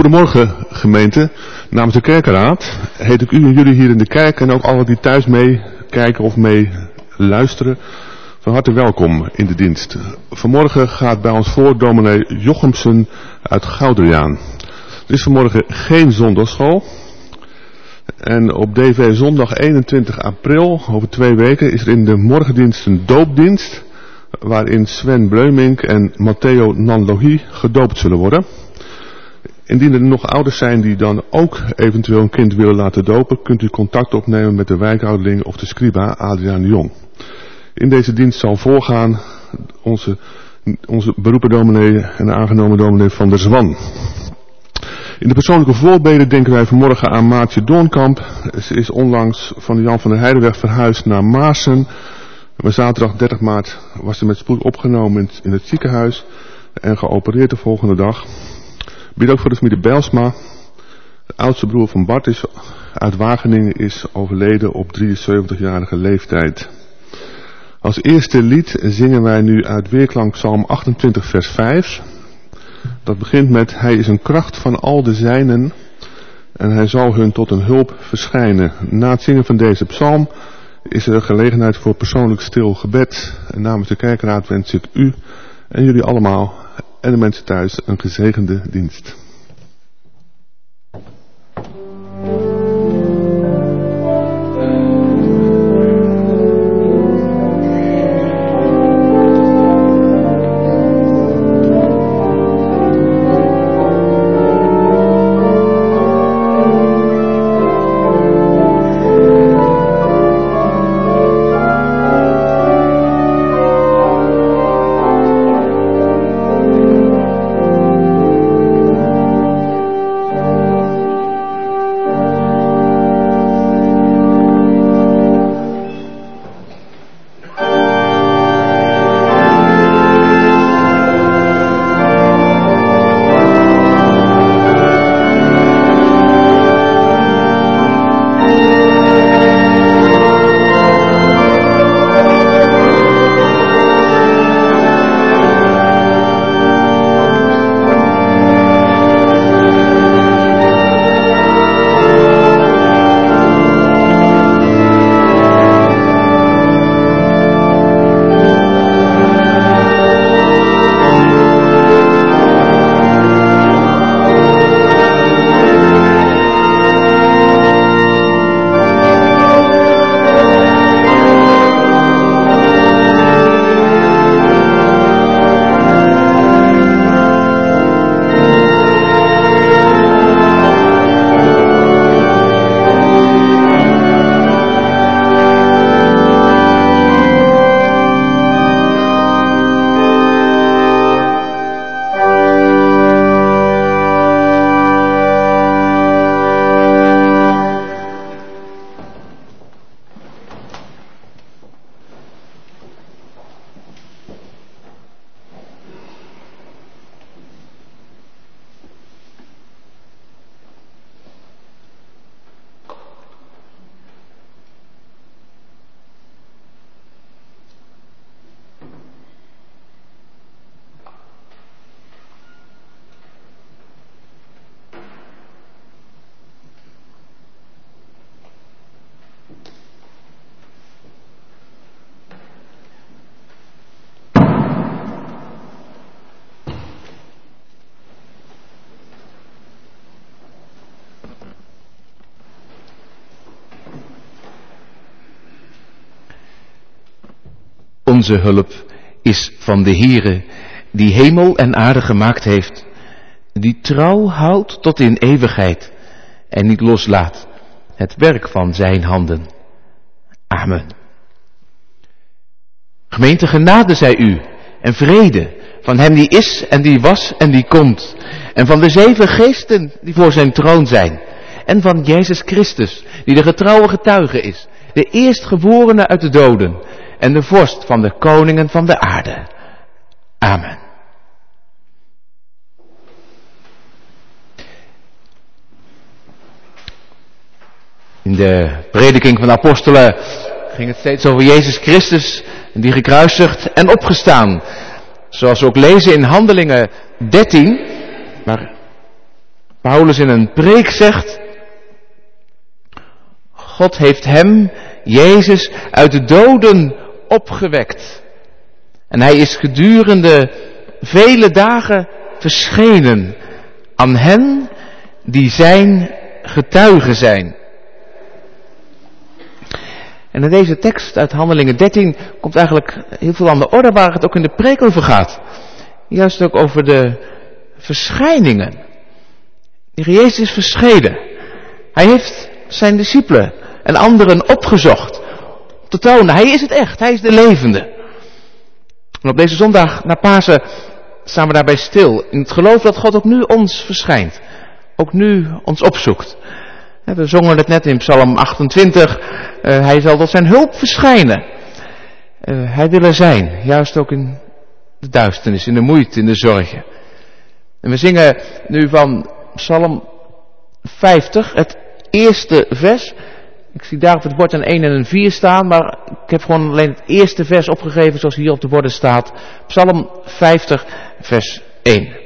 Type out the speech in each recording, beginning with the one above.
Goedemorgen gemeente. Namens de kerkenraad heet ik u en jullie hier in de kerk en ook allen die thuis meekijken of mee luisteren van harte welkom in de dienst. Vanmorgen gaat bij ons voor dominee Jochemsen uit Goudriaan. Er is vanmorgen geen zondagschool. En op DV zondag 21 april, over 2 weken, is er in de morgendienst een doopdienst waarin Sven Bleumink en Matteo Nanlohi gedoopt zullen worden. Indien er nog ouders zijn die dan ook eventueel een kind willen laten dopen, kunt u contact opnemen met de wijkouderling of de scriba Adriaan de Jong. In deze dienst zal voorgaan onze beroepen dominee en aangenomen dominee Van der Zwan. In de persoonlijke voorbeden denken wij vanmorgen aan Maartje Doornkamp. Ze is onlangs van de Jan van der Heijdenweg verhuisd naar Maarsen. Maar zaterdag 30 maart was ze met spoed opgenomen in het ziekenhuis en geopereerd de volgende dag. Bid ook voor de familie Bijlsma. De oudste broer van Bart uit Wageningen is overleden op 73-jarige leeftijd. Als eerste lied zingen wij nu uit Weerklank Psalm 28 vers 5. Dat begint met: Hij is een kracht van al de zijnen en hij zal hun tot een hulp verschijnen. Na het zingen van deze psalm is er gelegenheid voor persoonlijk stil gebed. En namens de kerkraad wens ik u en jullie allemaal en de mensen thuis een gezegende dienst. Onze hulp is van de Heere, die hemel en aarde gemaakt heeft, die trouw houdt tot in eeuwigheid en niet loslaat het werk van zijn handen. Amen. Gemeente, genade zij u en vrede van hem die is en die was en die komt, en van de 7 geesten die voor zijn troon zijn, en van Jezus Christus, die de getrouwe getuige is, de eerstgeborene uit de doden en de vorst van de koningen van de aarde. Amen. In de prediking van de apostelen ging het steeds over Jezus Christus, die gekruisigd en opgestaan. Zoals we ook lezen in Handelingen 13, maar Paulus in een preek zegt: God heeft hem, Jezus, uit de doden opgewekt. En hij is gedurende vele dagen verschenen aan hen die zijn getuigen zijn. En in deze tekst uit Handelingen 13 komt eigenlijk heel veel aan de orde waar het ook in de preek over gaat. Juist ook over de verschijningen. De Heer Jezus is verschenen. Hij heeft zijn discipelen en anderen opgezocht. Om te tonen, hij is het echt, hij is de levende. En op deze zondag na Pasen staan we daarbij stil. In het geloof dat God ook nu ons verschijnt. Ook nu ons opzoekt. We zongen het net in Psalm 28. Hij zal tot zijn hulp verschijnen. Hij wil er zijn. Juist ook in de duisternis, in de moeite, in de zorgen. En we zingen nu van Psalm 50, het eerste vers. Ik zie daar op het bord een 1 en een 4 staan, maar ik heb gewoon alleen het eerste vers opgegeven zoals hier op de borden staat. Psalm 50, vers 1.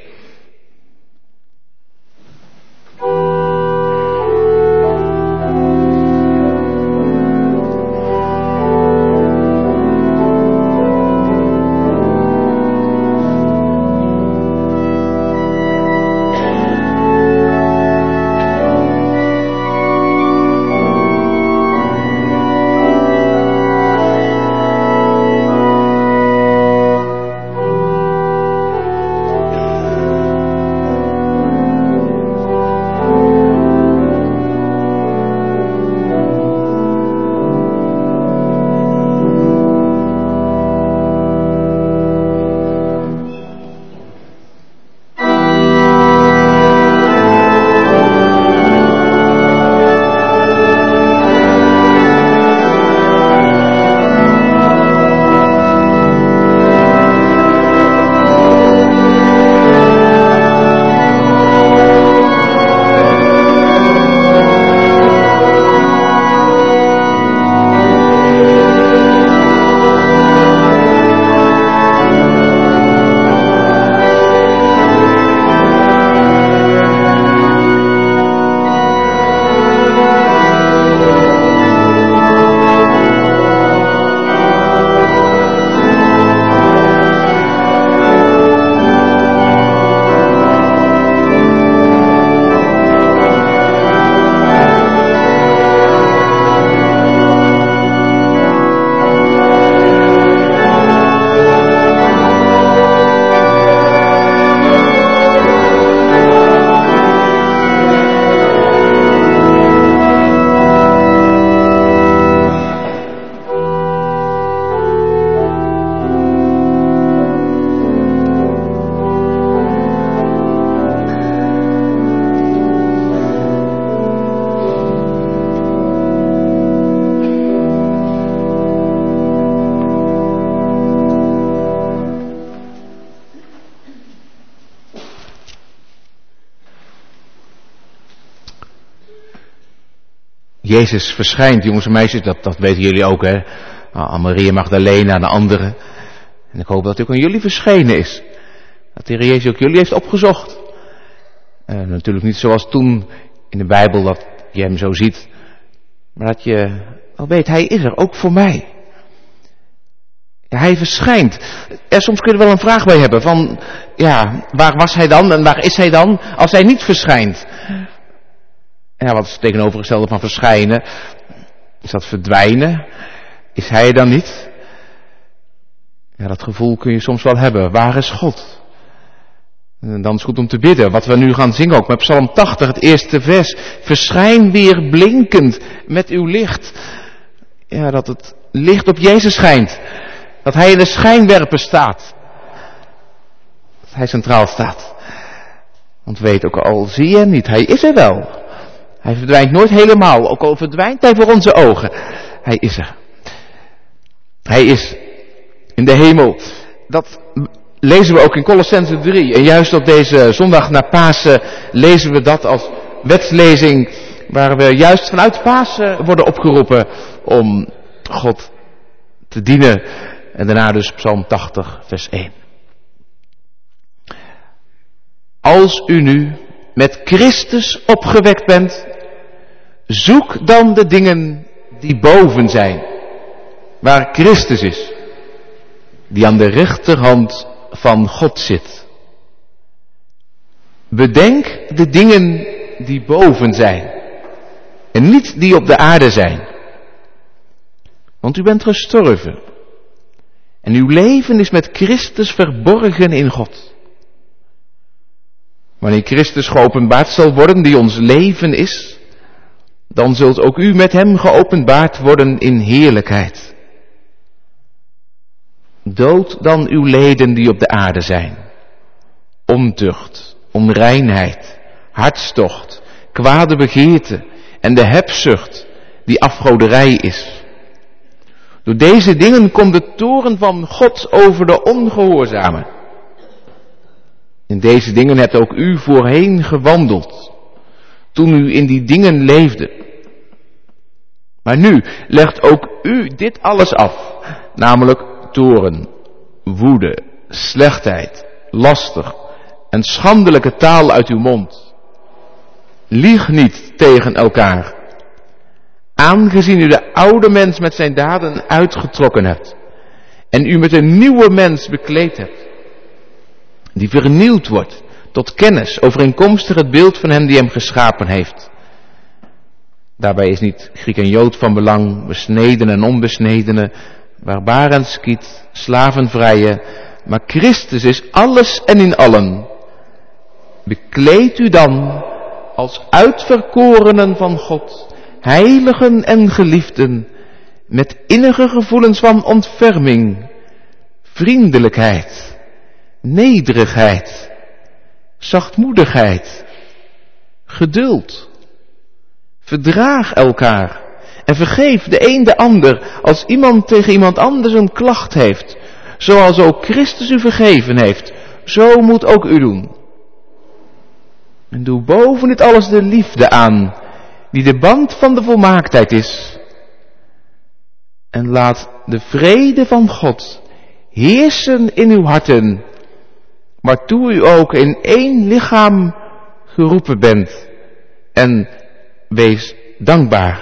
Jezus verschijnt, jongens en meisjes, dat weten jullie ook, hè. Aan Maria Magdalena en de anderen. En ik hoop dat hij ook aan jullie verschenen is. Dat de Heer Jezus ook jullie heeft opgezocht. Natuurlijk niet zoals toen in de Bijbel dat je hem zo ziet. Maar dat je al weet, hij is er, ook voor mij. Ja, hij verschijnt. Soms kun je er wel een vraag bij hebben van, ja, waar was hij dan en waar is hij dan als hij niet verschijnt? Ja, wat is het tegenovergestelde van verschijnen? Is dat verdwijnen? Is hij er dan niet? Ja, dat gevoel kun je soms wel hebben. Waar is God? En dan is het goed om te bidden. Wat we nu gaan zingen ook met Psalm 80, het eerste vers. Verschijn weer blinkend met uw licht. Ja, dat het licht op Jezus schijnt. Dat hij in de schijnwerper staat. Dat hij centraal staat. Want weet ook al zie je hem niet, hij is er wel. Hij verdwijnt nooit helemaal, ook al verdwijnt hij voor onze ogen. Hij is er. Hij is in de hemel. Dat lezen we ook in Kolossenzen 3. En juist op deze zondag na Pasen lezen we dat als wetslezing, waar we juist vanuit Pasen worden opgeroepen om God te dienen. En daarna dus Psalm 80, vers 1. Als u nu met Christus opgewekt bent, zoek dan de dingen die boven zijn, waar Christus is, die aan de rechterhand van God zit. Bedenk de dingen die boven zijn en niet die op de aarde zijn. Want u bent gestorven en uw leven is met Christus verborgen in God. Wanneer Christus geopenbaard zal worden, die ons leven is, dan zult ook u met hem geopenbaard worden in heerlijkheid. Dood dan uw leden die op de aarde zijn: ontucht, onreinheid, hartstocht, kwade begeerte en de hebzucht die afgoderij is. Door deze dingen komt de toorn van God over de ongehoorzamen. In deze dingen hebt ook u voorheen gewandeld, toen u in die dingen leefde. Maar nu legt ook u dit alles af, namelijk toorn, woede, slechtheid, laster en schandelijke taal uit uw mond. Lieg niet tegen elkaar, aangezien u de oude mens met zijn daden uitgetrokken hebt en u met een nieuwe mens bekleed hebt, die vernieuwd wordt tot kennis overeenkomstig het beeld van hem die hem geschapen heeft. Daarbij is niet Griek en Jood van belang, besneden en onbesnedene, barbaar en skiet, slavenvrije, maar Christus is alles en in allen. Bekleed u dan als uitverkorenen van God, heiligen en geliefden, met innige gevoelens van ontferming, vriendelijkheid, nederigheid, zachtmoedigheid, geduld. Verdraag elkaar en vergeef de een de ander als iemand tegen iemand anders een klacht heeft. Zoals ook Christus u vergeven heeft, zo moet ook u doen. En doe boven dit alles de liefde aan, die de band van de volmaaktheid is. En laat de vrede van God heersen in uw harten, waartoe u ook in één lichaam geroepen bent. En wees dankbaar.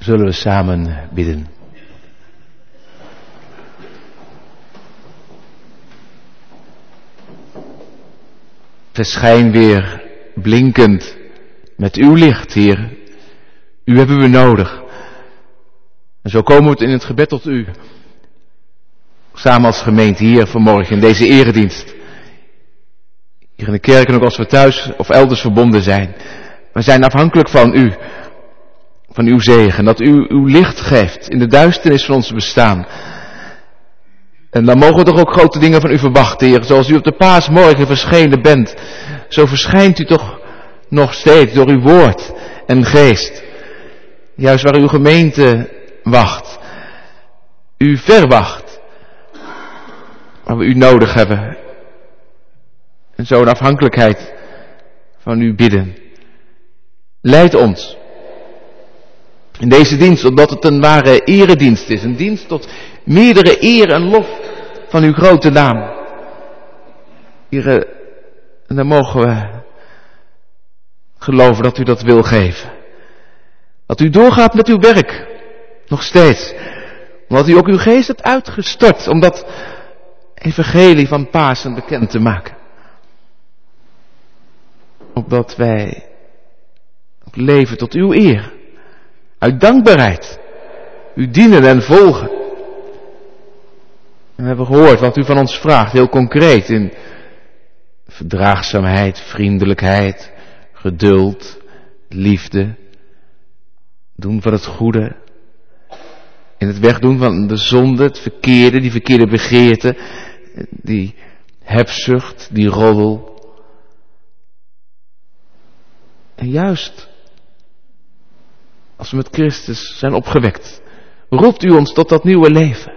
zullen we samen bidden. Verschijn weer blinkend met uw licht, Heer. U hebben we nodig. En zo komen we in het gebed tot u. Samen als gemeente hier vanmorgen in deze eredienst. Hier in de kerk en ook als we thuis of elders verbonden zijn. We zijn afhankelijk van u. Van uw zegen. Dat u uw licht geeft in de duisternis van ons bestaan. En dan mogen we toch ook grote dingen van u verwachten, Heer. Zoals u op de paasmorgen verschenen bent. Zo verschijnt u toch nog steeds door uw woord en geest. Juist waar uw gemeente wacht. U verwacht. Waar we u nodig hebben. En zo een afhankelijkheid van u bidden. Leid ons. In deze dienst, omdat het een ware eredienst is. Een dienst tot meerdere eer en lof van uw grote naam. Heer, en dan mogen we geloven dat u dat wil geven. Dat u doorgaat met uw werk. Nog steeds. Omdat u ook uw geest hebt uitgestort. Om dat evangelie van Pasen bekend te maken. Opdat wij leven tot uw eer. Uit dankbaarheid. U dienen en volgen. En we hebben gehoord wat u van ons vraagt. Heel concreet. In verdraagzaamheid, vriendelijkheid, geduld, liefde. Doen van het goede. In het wegdoen van de zonde, het verkeerde, die verkeerde begeerte. Die hebzucht, die roddel. En juist als we met Christus zijn opgewekt, roept u ons tot dat nieuwe leven.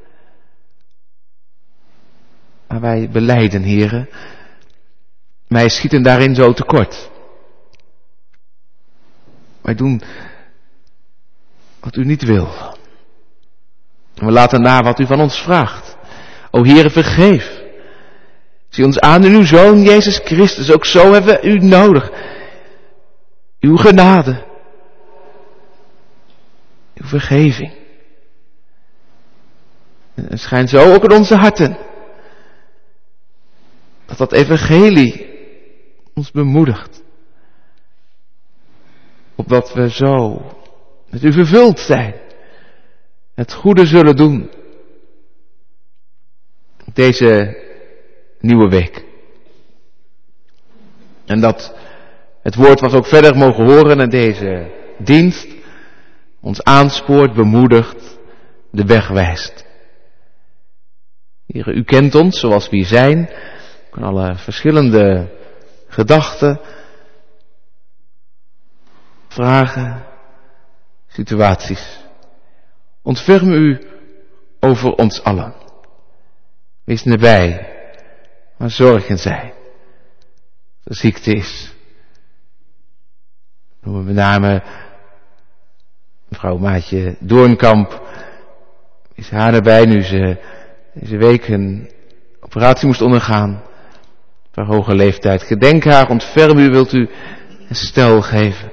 Maar wij belijden, Heere, wij schieten daarin zo tekort. Wij doen wat u niet wil. En we laten na wat u van ons vraagt. O Heere, vergeef. Zie ons aan in uw Zoon, Jezus Christus. Ook zo hebben we u nodig. Uw genade. Uw vergeving. En schijnt zo ook in onze harten. Dat evangelie ons bemoedigt. Opdat we zo met u vervuld zijn. Het goede zullen doen. Deze nieuwe week. En dat het woord wat we ook verder mogen horen in deze dienst ons aanspoort, bemoedigt, de weg wijst. Heere, u kent ons zoals we hier zijn, van alle verschillende gedachten, vragen, situaties. Ontferm u over ons allen. Wees nabij, waar zorgen zij. Als er ziekte is. Noemen we met name mevrouw Maatje Doornkamp. Is haar nabij nu ze deze week een operatie moest ondergaan. Op haar hoge leeftijd. Gedenk haar, ontferm u, wilt u herstel geven.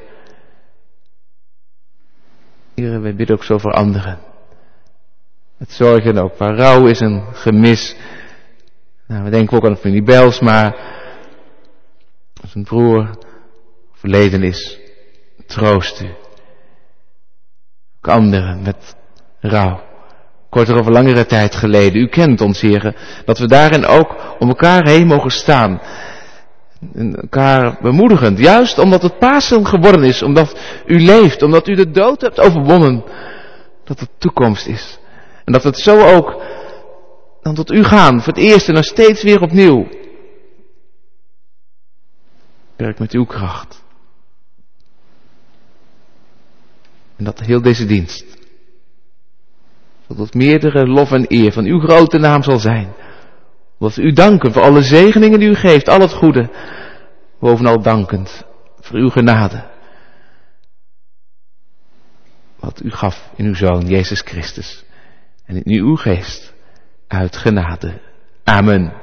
Heere, wij bidden ook zo voor anderen. Het zorgen ook waar rouw is en gemis. Nou, we denken ook aan familie Bijlsma. Als een broer verleden is, troost u. Ook anderen met rouw. Korter of langere tijd geleden. U kent ons, Heere. Dat we daarin ook om elkaar heen mogen staan. En elkaar bemoedigend. Juist omdat het Pasen geworden is. Omdat u leeft. Omdat u de dood hebt overwonnen. Dat het toekomst is. En dat we het zo ook dan tot u gaan. Voor het eerst en dan steeds weer opnieuw. Werk met uw kracht. En dat heel deze dienst. Tot meerdere lof en eer van uw grote naam zal zijn. Omdat we u danken voor alle zegeningen die u geeft. Al het goede. Bovenal dankend voor uw genade. Wat u gaf in uw Zoon Jezus Christus. En in uw geest. Uit genade. Amen.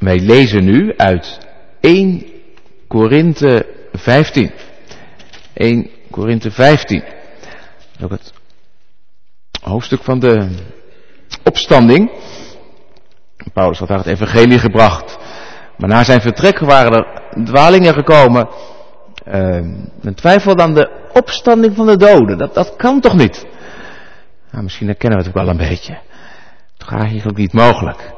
Wij lezen nu uit 1 Korinthe 15. 1 Korinthe 15. Ook het hoofdstuk van de opstanding. Paulus had daar het evangelie gebracht. Maar na zijn vertrek waren er dwalingen gekomen. Men twijfelde aan de opstanding van de doden. Dat kan toch niet? Nou, misschien herkennen we het ook wel een beetje. Toch eigenlijk niet mogelijk.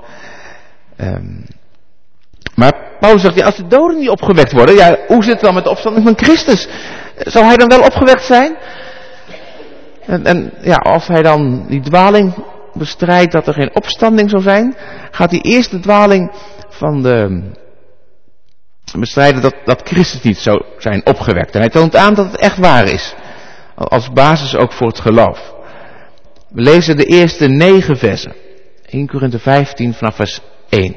Maar Paulus zegt, ja, als de doden niet opgewekt worden, ja, hoe zit het dan met de opstanding van Christus? Zal hij dan wel opgewekt zijn? En ja, als hij dan die dwaling bestrijdt dat er geen opstanding zou zijn, gaat hij eerst de dwaling van de bestrijden dat Christus niet zou zijn opgewekt. En hij toont aan dat het echt waar is. Als basis ook voor het geloof. We lezen de eerste 9 versen. 1 Korinthe 15 vanaf vers 1.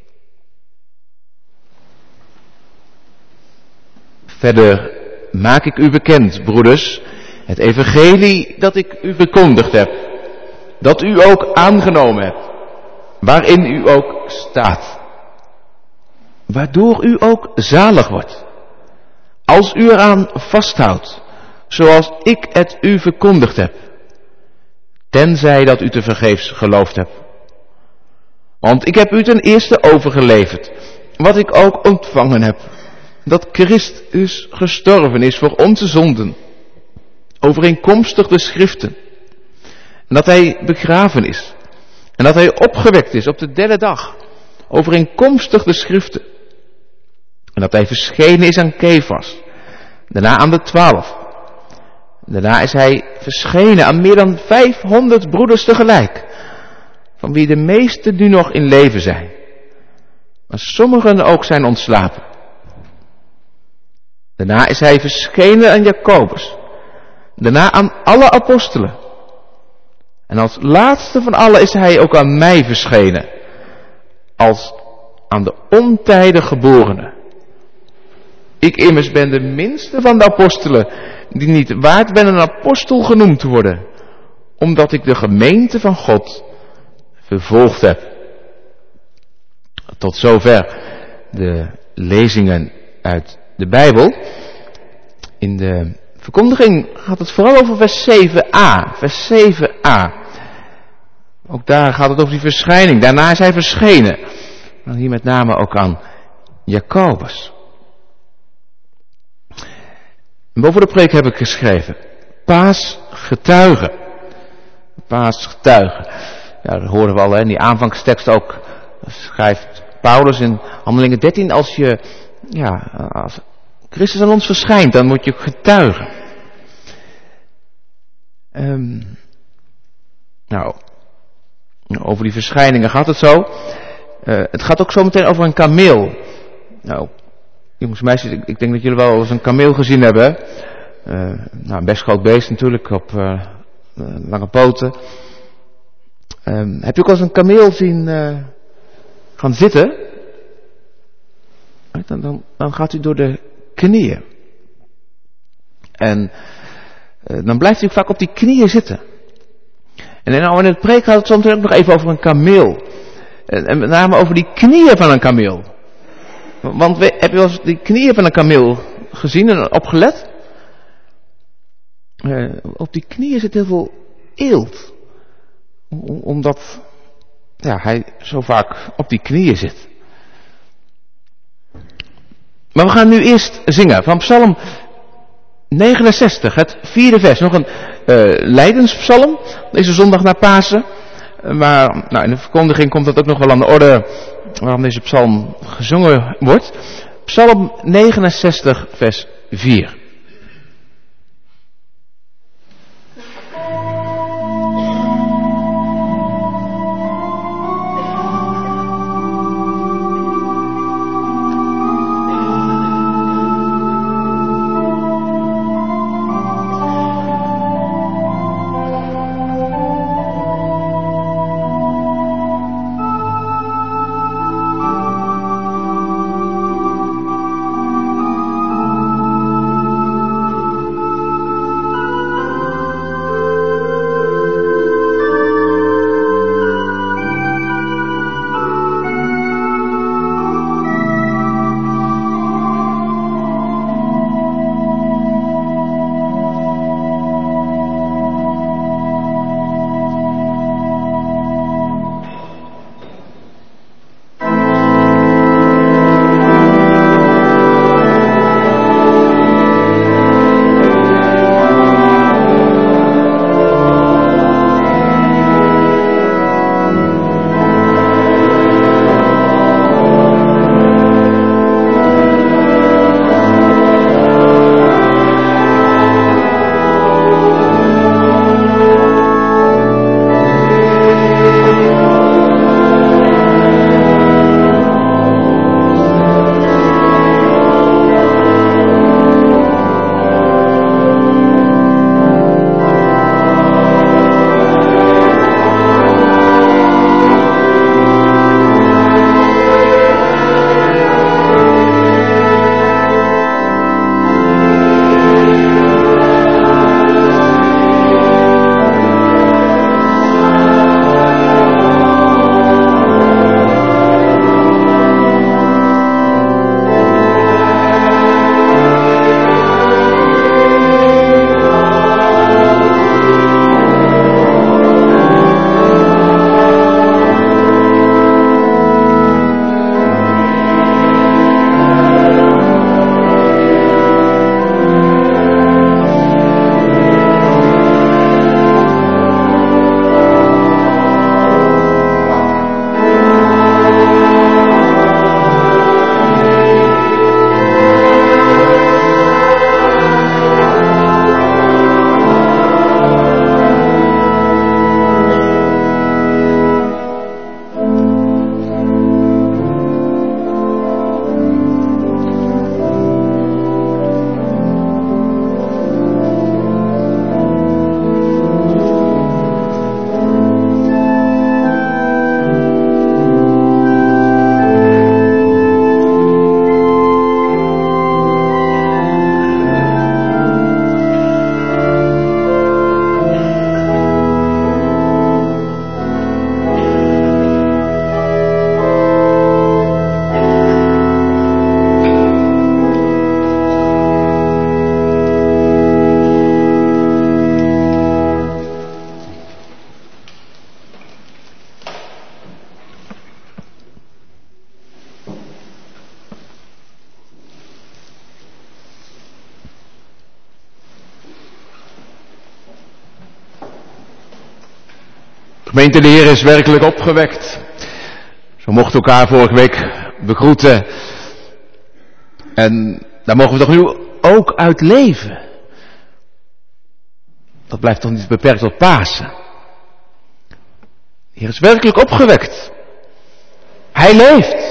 Verder maak ik u bekend, broeders, het evangelie dat ik u verkondigd heb, dat u ook aangenomen hebt, waarin u ook staat, waardoor u ook zalig wordt, als u eraan vasthoudt, zoals ik het u verkondigd heb, tenzij dat u tevergeefs geloofd hebt. Want ik heb u ten eerste overgeleverd, wat ik ook ontvangen heb, dat Christus gestorven is voor onze zonden, overeenkomstig de schriften, en dat hij begraven is, en dat hij opgewekt is op de 3e dag, overeenkomstig de schriften, en dat hij verschenen is aan Kefas, daarna aan de 12. Daarna is hij verschenen aan meer dan 500 broeders tegelijk, van wie de meesten nu nog in leven zijn, maar sommigen ook zijn ontslapen. Daarna is hij verschenen aan Jacobus, daarna aan alle apostelen. En als laatste van allen is hij ook aan mij verschenen, als aan de ontijdig geborene. Ik immers ben de minste van de apostelen, die niet waard ben een apostel genoemd te worden, omdat ik de gemeente van God vervolgd heb. Tot zover de lezingen uit de Bijbel. In de verkondiging gaat het vooral over vers 7a. Vers 7a. Ook daar gaat het over die verschijning. Daarna is hij verschenen. En hier met name ook aan Jacobus. En boven de preek heb ik geschreven: Paasgetuigen. Paasgetuigen. Ja, dat hoorden we al in die aanvangstekst ook. Schrijft Paulus in Handelingen 13, als Christus aan ons verschijnt, dan moet je getuigen. Over die verschijningen gaat het zo. Het gaat ook zo meteen over een kameel. Nou, jongens en meisjes, ik denk dat jullie wel eens een kameel gezien hebben. Een best groot beest natuurlijk, op lange poten. Heb je ook al eens een kameel zien gaan zitten? Dan gaat hij door de knieën. En dan blijft hij vaak op die knieën zitten. En in het preek gaat het soms ook nog even over een kameel. En met name over die knieën van een kameel. Want heb je wel eens die knieën van een kameel gezien en opgelet? Op die knieën zit heel veel eelt. Omdat hij zo vaak op die knieën zit. Maar we gaan nu eerst zingen van Psalm 69, het 4e vers. Nog een lijdenspsalm, deze zondag na Pasen. Maar in de verkondiging komt dat ook nog wel aan de orde waarom deze psalm gezongen wordt. Psalm 69, vers 4. Gemeente, de Heer is werkelijk opgewekt. We mochten elkaar vorige week begroeten. En daar mogen we toch nu ook uit leven. Dat blijft toch niet beperkt tot Pasen. De Heer is werkelijk opgewekt. Hij leeft.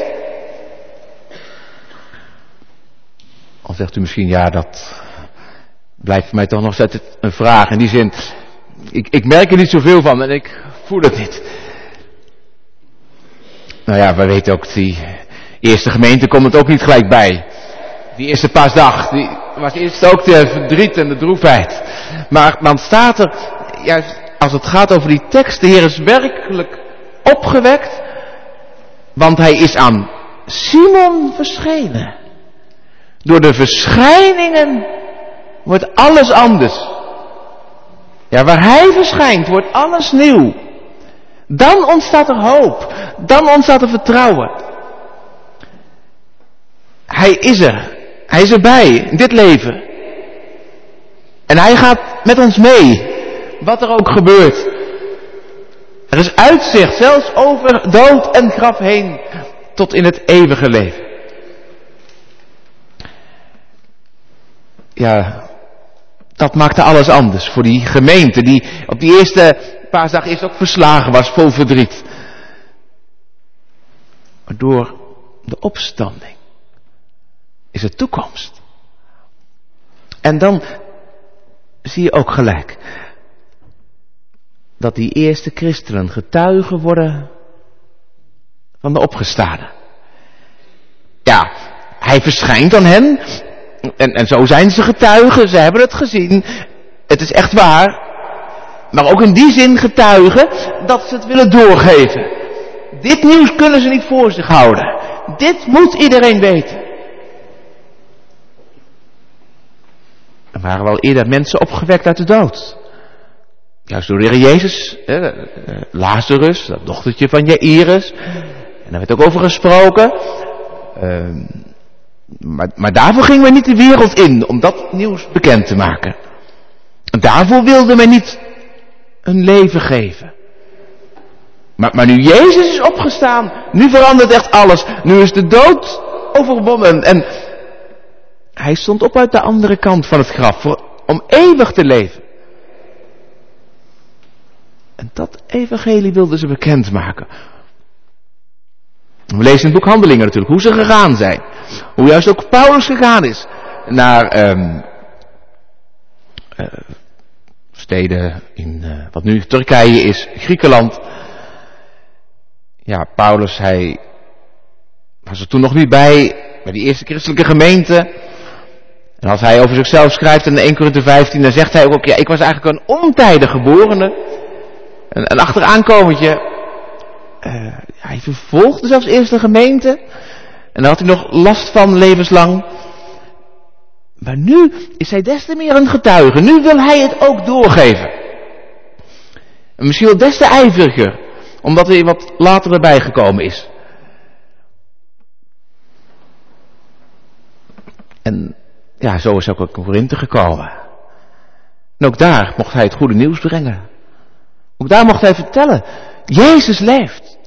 Al zegt u misschien, ja, dat blijft voor mij toch nog steeds een vraag. In die zin, ik merk er niet zoveel van en ik voel het niet. Nou ja, wij weten ook, die eerste gemeente komt het ook niet gelijk bij. Die eerste paasdag, die was eerst ook de verdriet en de droefheid. Maar dan staat er, juist als het gaat over die tekst, de Heer is werkelijk opgewekt, want hij is aan Simon verschenen. Door de verschijningen wordt alles anders. Ja, waar hij verschijnt wordt alles nieuw. Dan ontstaat er hoop. Dan ontstaat er vertrouwen. Hij is er. Hij is erbij in dit leven. En hij gaat met ons mee. Wat er ook gebeurt. Er is uitzicht, zelfs over dood en graf heen, tot in het eeuwige leven. Ja, dat maakte alles anders voor die gemeente die op die eerste paasdag eerst ook verslagen was, vol verdriet. Maar door de opstanding is er toekomst. En dan zie je ook gelijk dat die eerste christenen getuigen worden van de opgestane. Ja, hij verschijnt aan hen en zo zijn ze getuigen, ze hebben het gezien, het is echt waar. Maar ook in die zin getuigen dat ze het willen doorgeven. Dit nieuws kunnen ze niet voor zich houden. Dit moet iedereen weten. Er waren wel eerder mensen opgewekt uit de dood. Juist door de Heer Jezus, Lazarus, dat dochtertje van Jairus. En daar werd ook over gesproken. Maar daarvoor gingen we niet de wereld in om dat nieuws bekend te maken. En daarvoor wilden we niet hun leven geven. Maar nu Jezus is opgestaan, nu verandert echt alles. Nu is de dood overwonnen. En hij stond op uit de andere kant van het graf om eeuwig te leven. En dat evangelie wilden ze bekendmaken. We lezen in het boek Handelingen natuurlijk hoe ze gegaan zijn. Hoe juist ook Paulus gegaan is naar steden in wat nu Turkije is, Griekenland. Ja, Paulus, hij was er toen nog niet bij die eerste christelijke gemeente. En als hij over zichzelf schrijft in 1 Korinthe 15, dan zegt hij ook, ja, ik was eigenlijk een ontijdig geborene. Een achteraankomertje. Hij vervolgde zelfs eerst de gemeente. En daar had hij nog last van levenslang. Maar nu is hij des te meer een getuige. Nu wil hij het ook doorgeven. En misschien wel des te ijveriger. Omdat hij wat later erbij gekomen is. En ja, zo is ook in Korinthe gekomen. En ook daar mocht hij het goede nieuws brengen. Ook daar mocht hij vertellen. Jezus leeft.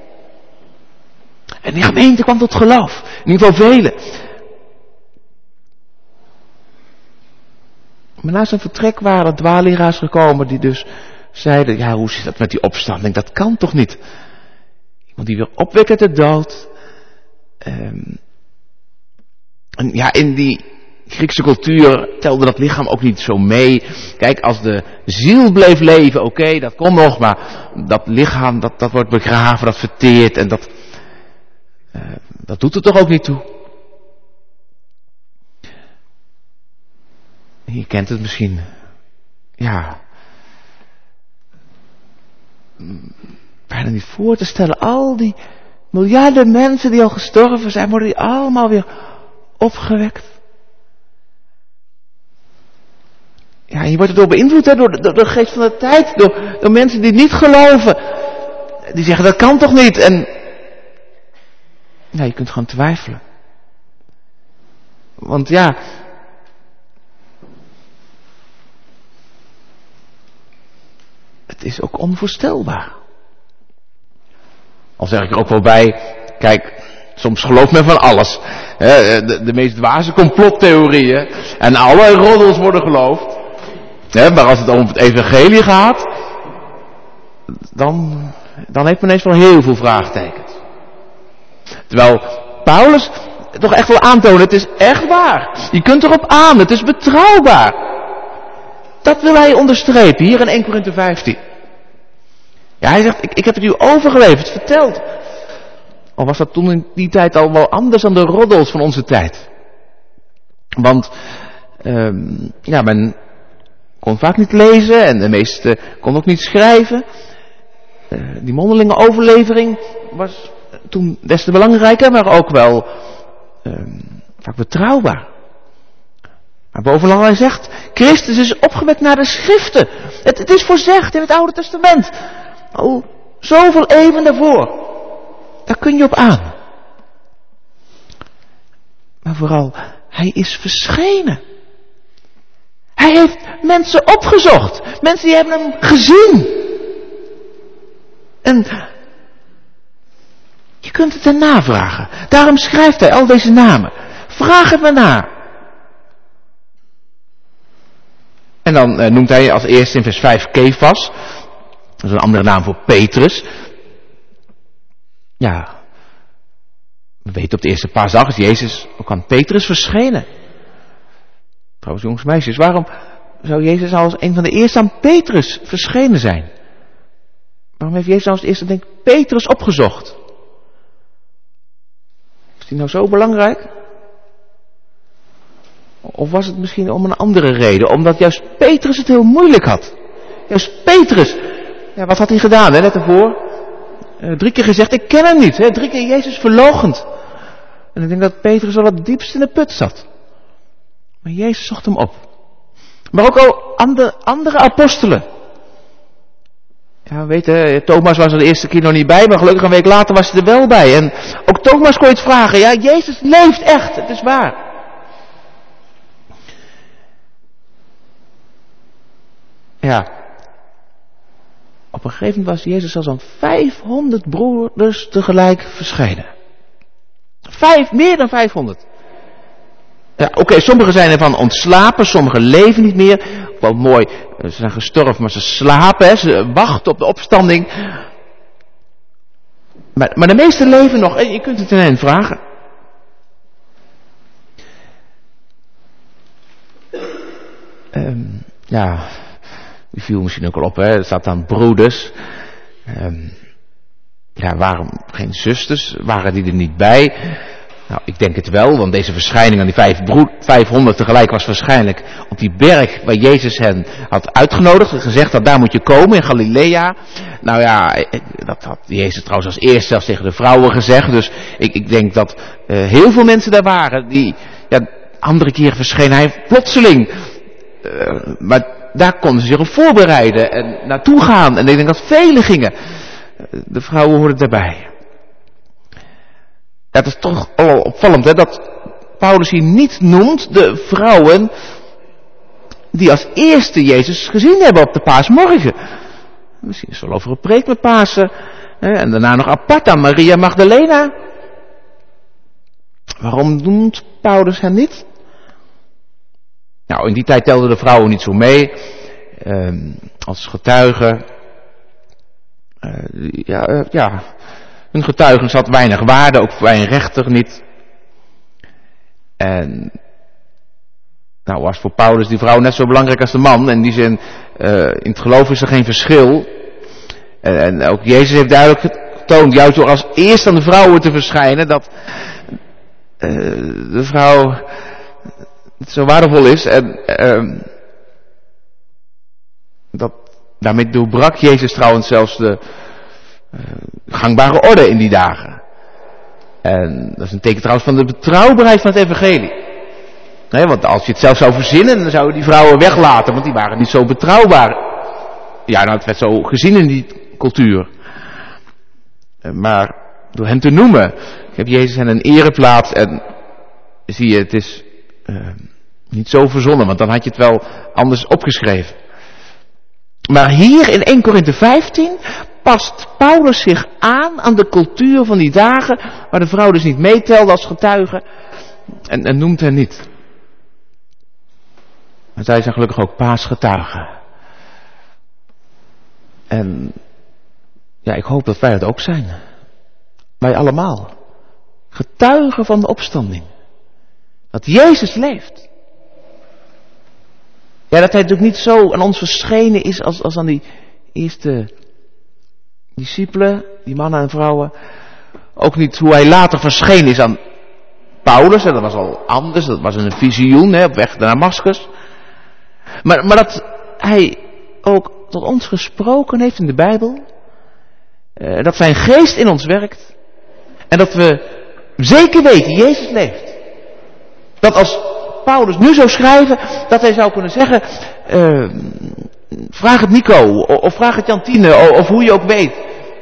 En die gemeente kwam tot geloof. In ieder geval velen. Maar na zijn vertrek waren er dwaalleraars gekomen die dus zeiden, ja, hoe zit dat met die opstanding? Dat kan toch niet? Iemand die weer opwekt uit de dood. En ja, in die Griekse cultuur telde dat lichaam ook niet zo mee. Kijk, als de ziel bleef leven, oké, dat kon nog, maar dat lichaam, dat wordt begraven, dat verteert en dat doet er toch ook niet toe. Je kent het misschien. Ja. Bijna niet voor te stellen. Al die miljarden mensen die al gestorven zijn, worden die allemaal weer opgewekt. Ja, je wordt erdoor beïnvloed, hè, door de geest van de tijd. Door mensen die niet geloven. Die zeggen, dat kan toch niet? En ja, je kunt gewoon twijfelen. Want ja, het is ook onvoorstelbaar. Al zeg ik er ook wel bij, kijk, soms gelooft men van alles. De meest dwaze complottheorieën en allerlei roddels worden geloofd. Maar als het om het evangelie gaat, dan heeft men ineens wel heel veel vraagtekens. Terwijl Paulus toch echt wil aantonen, het is echt waar. Je kunt erop aan, het is betrouwbaar. Dat wil hij onderstrepen, hier in 1 Korinthe 15. Ja, hij zegt, ik heb het u overgeleverd, verteld. Al was dat toen in die tijd al wel anders dan de roddels van onze tijd. Want, men kon vaak niet lezen en de meesten kon ook niet schrijven. Die mondelinge overlevering was toen des te belangrijker, maar ook wel vaak betrouwbaar. Maar bovenal hij zegt, Christus is opgewekt naar de schriften. Het is voorzegd in het Oude Testament. Al zoveel eeuwen daarvoor. Daar kun je op aan. Maar vooral, hij is verschenen. Hij heeft mensen opgezocht. Mensen die hebben hem gezien. En je kunt het erna vragen. Daarom schrijft hij al deze namen. Vraag het maar na. En dan noemt hij als eerste in vers 5 Kefas. Dat is een andere naam voor Petrus. Ja, we weten op de eerste paasdag is Jezus ook aan Petrus verschenen. Trouwens, jongens en meisjes, waarom zou Jezus als een van de eerste aan Petrus verschenen zijn? Waarom heeft Jezus als eerste, denk ik, Petrus opgezocht? Is die nou zo belangrijk? Of was het misschien om een andere reden? Omdat juist Petrus het heel moeilijk had. Juist Petrus. Ja, wat had hij gedaan, net ervoor? 3 keer gezegd, ik ken hem niet. 3 keer Jezus verloochend. En ik denk dat Petrus al het diepst in de put zat. Maar Jezus zocht hem op. Maar ook al andere apostelen. Ja, weet je, Thomas was er de eerste keer nog niet bij, maar gelukkig een week later was hij er wel bij. En ook Thomas kon je het vragen. Ja, Jezus leeft echt, het is waar. Ja. Op een gegeven moment was Jezus zelfs aan 500 broeders tegelijk verschenen. Meer dan 500. Ja, oké, sommigen zijn ervan ontslapen, sommigen leven niet meer. Wel mooi, ze zijn gestorven, maar ze slapen, ze wachten op de opstanding. Maar de meesten leven nog, en je kunt het aan hen vragen. Die viel misschien ook al op, er staat dan broeders. Waarom geen zusters? Waren die er niet bij? Nou, ik denk het wel, want deze verschijning aan die 500 tegelijk was waarschijnlijk op die berg waar Jezus hen had uitgenodigd. En gezegd dat daar moet je komen in Galilea. Nou ja, dat had Jezus trouwens als eerste zelfs tegen de vrouwen gezegd. Dus ik denk dat heel veel mensen daar waren die andere keren verschenen hij plotseling. Maar daar konden ze zich op voorbereiden en naartoe gaan. En ik denk dat velen gingen. De vrouwen hoorden daarbij. Ja, het is toch al opvallend dat Paulus hier niet noemt de vrouwen die als eerste Jezus gezien hebben op de paasmorgen. Misschien is het wel over een preek met Pasen. En daarna nog apart aan Maria Magdalena. Waarom noemt Paulus hen niet? Nou, in die tijd telden de vrouwen niet zo mee. Als getuigen. Hun getuigenis had weinig waarde, ook bij een rechter niet. En nou was voor Paulus die vrouw net zo belangrijk als de man. In die zin, in het geloof is er geen verschil. En ook Jezus heeft duidelijk getoond, juist door als eerst aan de vrouwen te verschijnen, dat de vrouw zo waardevol is. En dat daarmee doorbrak Jezus trouwens zelfs de gangbare orde in die dagen. En dat is een teken trouwens van de betrouwbaarheid van het evangelie. Want als je het zelf zou verzinnen, dan zouden die vrouwen weglaten, want die waren niet zo betrouwbaar. Ja, nou, het werd zo gezien in die cultuur. Maar door hen te noemen, heb Jezus hen een ereplaats en zie je, het is niet zo verzonnen, want dan had je het wel anders opgeschreven. Maar hier in 1 Korinthe 15 past Paulus zich aan de cultuur van die dagen, waar de vrouw dus niet meetelde als getuige, en noemt hen niet. Maar zij zijn gelukkig ook paasgetuigen. En ja, ik hoop dat wij dat ook zijn. Wij allemaal. Getuigen van de opstanding. Dat Jezus leeft. Ja, dat hij natuurlijk niet zo aan ons verschenen is als aan die eerste discipelen, die mannen en vrouwen. Ook niet hoe hij later verschenen is aan Paulus. En dat was al anders. Dat was een visioen op weg naar Damascus. Maar dat hij ook tot ons gesproken heeft in de Bijbel. Dat zijn geest in ons werkt. En dat we zeker weten, Jezus leeft. Dat als Paulus nu zou schrijven, dat hij zou kunnen zeggen, vraag het Nico, of vraag het Jantine, of hoe je ook weet.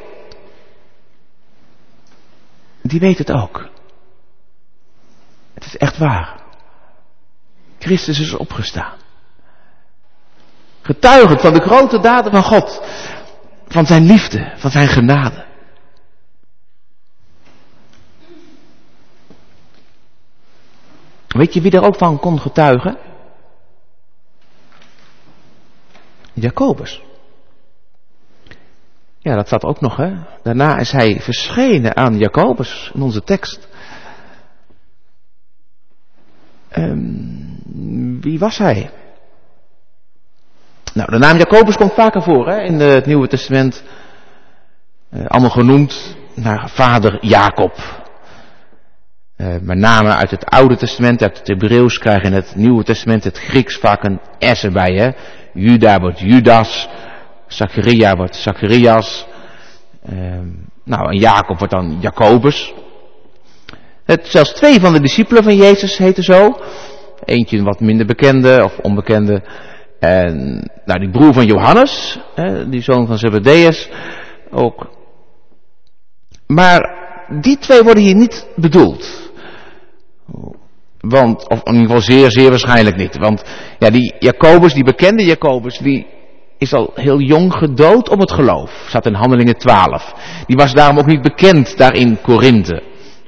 Die weet het ook. Het is echt waar. Christus is opgestaan. Getuigend van de grote daden van God. Van zijn liefde, van zijn genade. Weet je wie er ook van kon getuigen? Jacobus. Ja, dat staat ook nog, hè. Daarna is hij verschenen aan Jacobus in onze tekst. Wie was hij? Nou, de naam Jacobus komt vaker voor, hè, in het Nieuwe Testament. Allemaal genoemd naar vader Jacob. Maar namen uit het Oude Testament, uit het Hebreeuws, krijgen in het Nieuwe Testament het Grieks vaak een S erbij, hè. Juda wordt Judas, Zacharia wordt Zacharias, en Jacob wordt dan Jacobus. Zelfs 2 van de discipelen van Jezus heten zo. Eentje een wat minder bekende of onbekende. En die broer van Johannes, die zoon van Zebedeus ook. Maar die 2 worden hier niet bedoeld. Want, of in ieder geval zeer, zeer waarschijnlijk niet. Want ja, die Jacobus, die bekende Jacobus, die is al heel jong gedood om het geloof. Staat in Handelingen 12. Die was daarom ook niet bekend daar in Korinthe.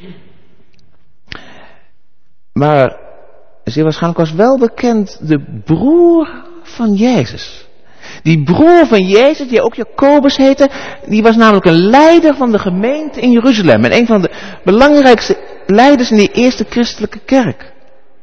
Maar zeer waarschijnlijk was wel bekend de broer van Jezus. Die broer van Jezus, die ook Jacobus heette, die was namelijk een leider van de gemeente in Jeruzalem. En een van de belangrijkste leiders in die eerste christelijke kerk.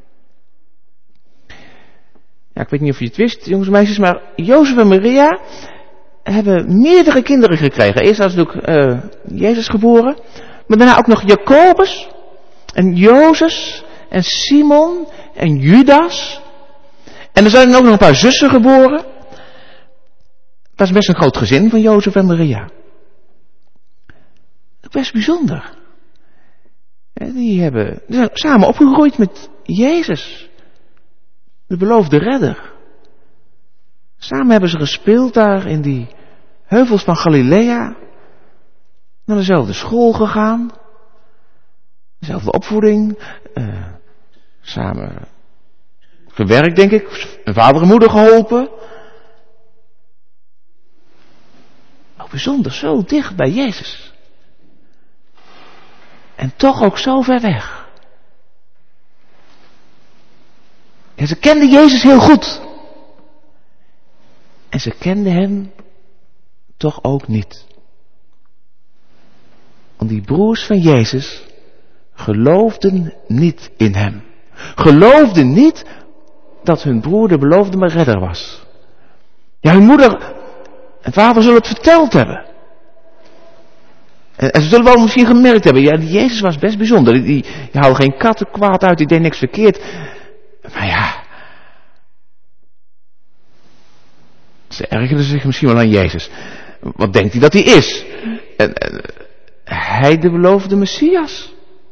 Ja, ik weet niet of je het wist, jongens en meisjes, maar Jozef en Maria hebben meerdere kinderen gekregen. Eerst was natuurlijk Jezus geboren, maar daarna ook nog Jacobus en Jozef en Simon en Judas. En er zijn ook nog een paar zussen geboren. Dat is best een groot gezin van Jozef en Maria. Best bijzonder. Die zijn samen opgegroeid met Jezus. De beloofde redder. Samen hebben ze gespeeld daar in die heuvels van Galilea. Naar dezelfde school gegaan. Dezelfde opvoeding. Samen gewerkt, denk ik. Een vader en moeder geholpen. Bijzonder, zo dicht bij Jezus. En toch ook zo ver weg. En ze kenden Jezus heel goed. En ze kenden hem toch ook niet. Want die broers van Jezus geloofden niet in hem. Geloofden niet dat hun broer de beloofde redder was. Ja, hun moeder en vader zullen het verteld hebben. En ze zullen wel misschien gemerkt hebben. Ja, Jezus was best bijzonder. Die haalde geen katten kwaad uit. Die deed niks verkeerd. Maar ja. Ze ergerden zich misschien wel aan Jezus. Wat denkt hij dat hij is? Hij de beloofde Messias.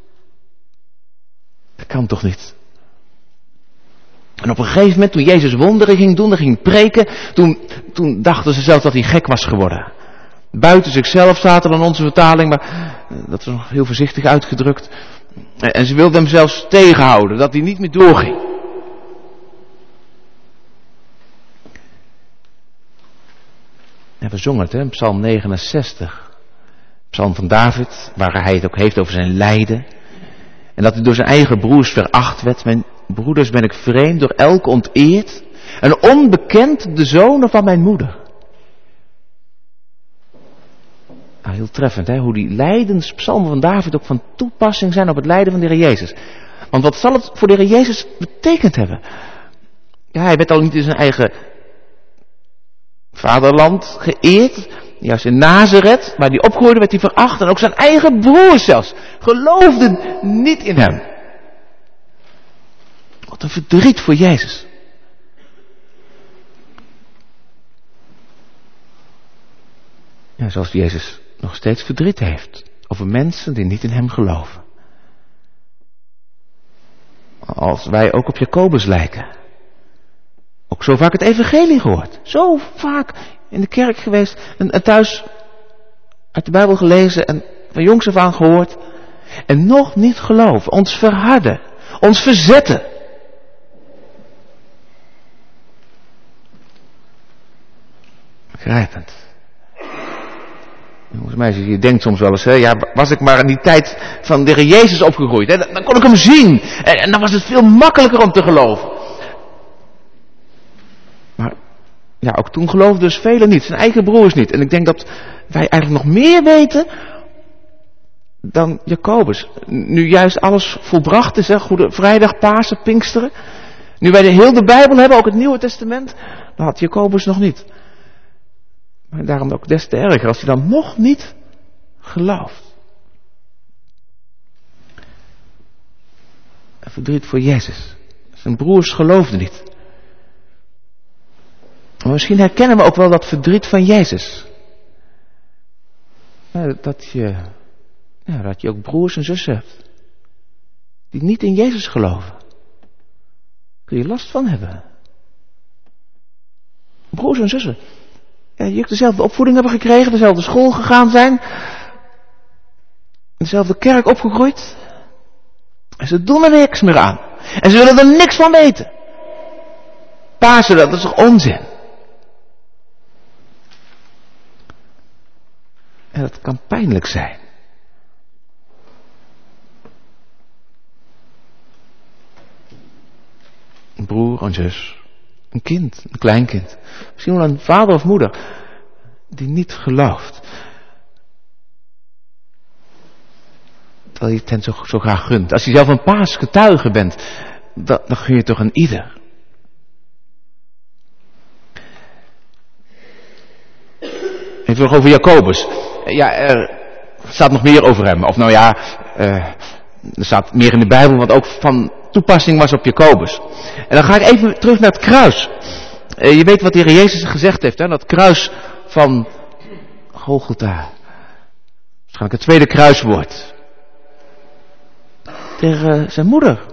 Dat kan toch niet? En op een gegeven moment, toen Jezus wonderen ging doen, ging preken, toen dachten ze zelf dat hij gek was geworden. Buiten zichzelf staat er in onze vertaling, maar dat is nog heel voorzichtig uitgedrukt. En ze wilden hem zelfs tegenhouden, dat hij niet meer doorging. En We zongen het, hè? Psalm 69. Psalm van David, waar hij het ook heeft over zijn lijden. En dat hij door zijn eigen broers veracht werd. Mijn broeders ben ik vreemd, door elke onteerd. En onbekend de zonen van mijn moeder. Nou, heel treffend, hè? Hoe die lijdenspsalmen van David ook van toepassing zijn op het lijden van de Heer Jezus. Want wat zal het voor de Heer Jezus betekend hebben? Ja, hij werd al niet in zijn eigen vaderland geëerd. Juist in Nazareth, waar hij opgroeide, werd hij veracht. En ook zijn eigen broers zelfs geloofden niet in hem. Wat een verdriet voor Jezus. Ja, zoals Jezus nog steeds verdriet heeft over mensen die niet in hem geloven. Als wij ook op Jacobus lijken. Ook zo vaak het evangelie gehoord. Zo vaak in de kerk geweest en thuis uit de Bijbel gelezen en van jongs af aan gehoord. En nog niet geloven. Ons verharden. Ons verzetten. Begrijpend. Jongens en meisjes, je denkt soms wel eens, hè, ja, was ik maar in die tijd van de Heer Jezus opgegroeid, hè, dan kon ik hem zien. En dan was het veel makkelijker om te geloven. Maar ja, ook toen geloofden dus velen niet, zijn eigen broers niet. En ik denk dat wij eigenlijk nog meer weten dan Jacobus. Nu juist alles volbracht is, hè, Goede Vrijdag, Pasen, Pinksteren. Nu wij heel de Bijbel hebben, ook het Nieuwe Testament, dat had Jacobus nog niet. Maar daarom ook des te erger als hij dan nog niet gelooft. Een verdriet voor Jezus. Zijn broers geloofden niet. Maar misschien herkennen we ook wel dat verdriet van Jezus. Dat je ook broers en zussen hebt. Die niet in Jezus geloven. Kun je last van hebben. Broers en zussen. Ja, die ook dezelfde opvoeding hebben gekregen, dezelfde school gegaan zijn, dezelfde kerk opgegroeid. En ze doen er niks meer aan. En ze willen er niks van weten. Pasen, dat is toch onzin? En dat kan pijnlijk zijn. Een broer, een zus, een kind, een kleinkind. Misschien wel een vader of moeder die niet gelooft. Terwijl je het hen zo graag gunt. Als je zelf een paasgetuige bent, dan gun je toch aan ieder. Even nog over Jacobus. Ja, er staat nog meer over hem. Of nou ja, er staat meer in de Bijbel wat ook van toepassing was op Jacobus. En dan ga ik even terug naar het kruis. Je weet wat de Heer Jezus gezegd heeft, hè? Dat kruis van Golgotha. Waarschijnlijk het tweede kruiswoord. Tegen zijn moeder.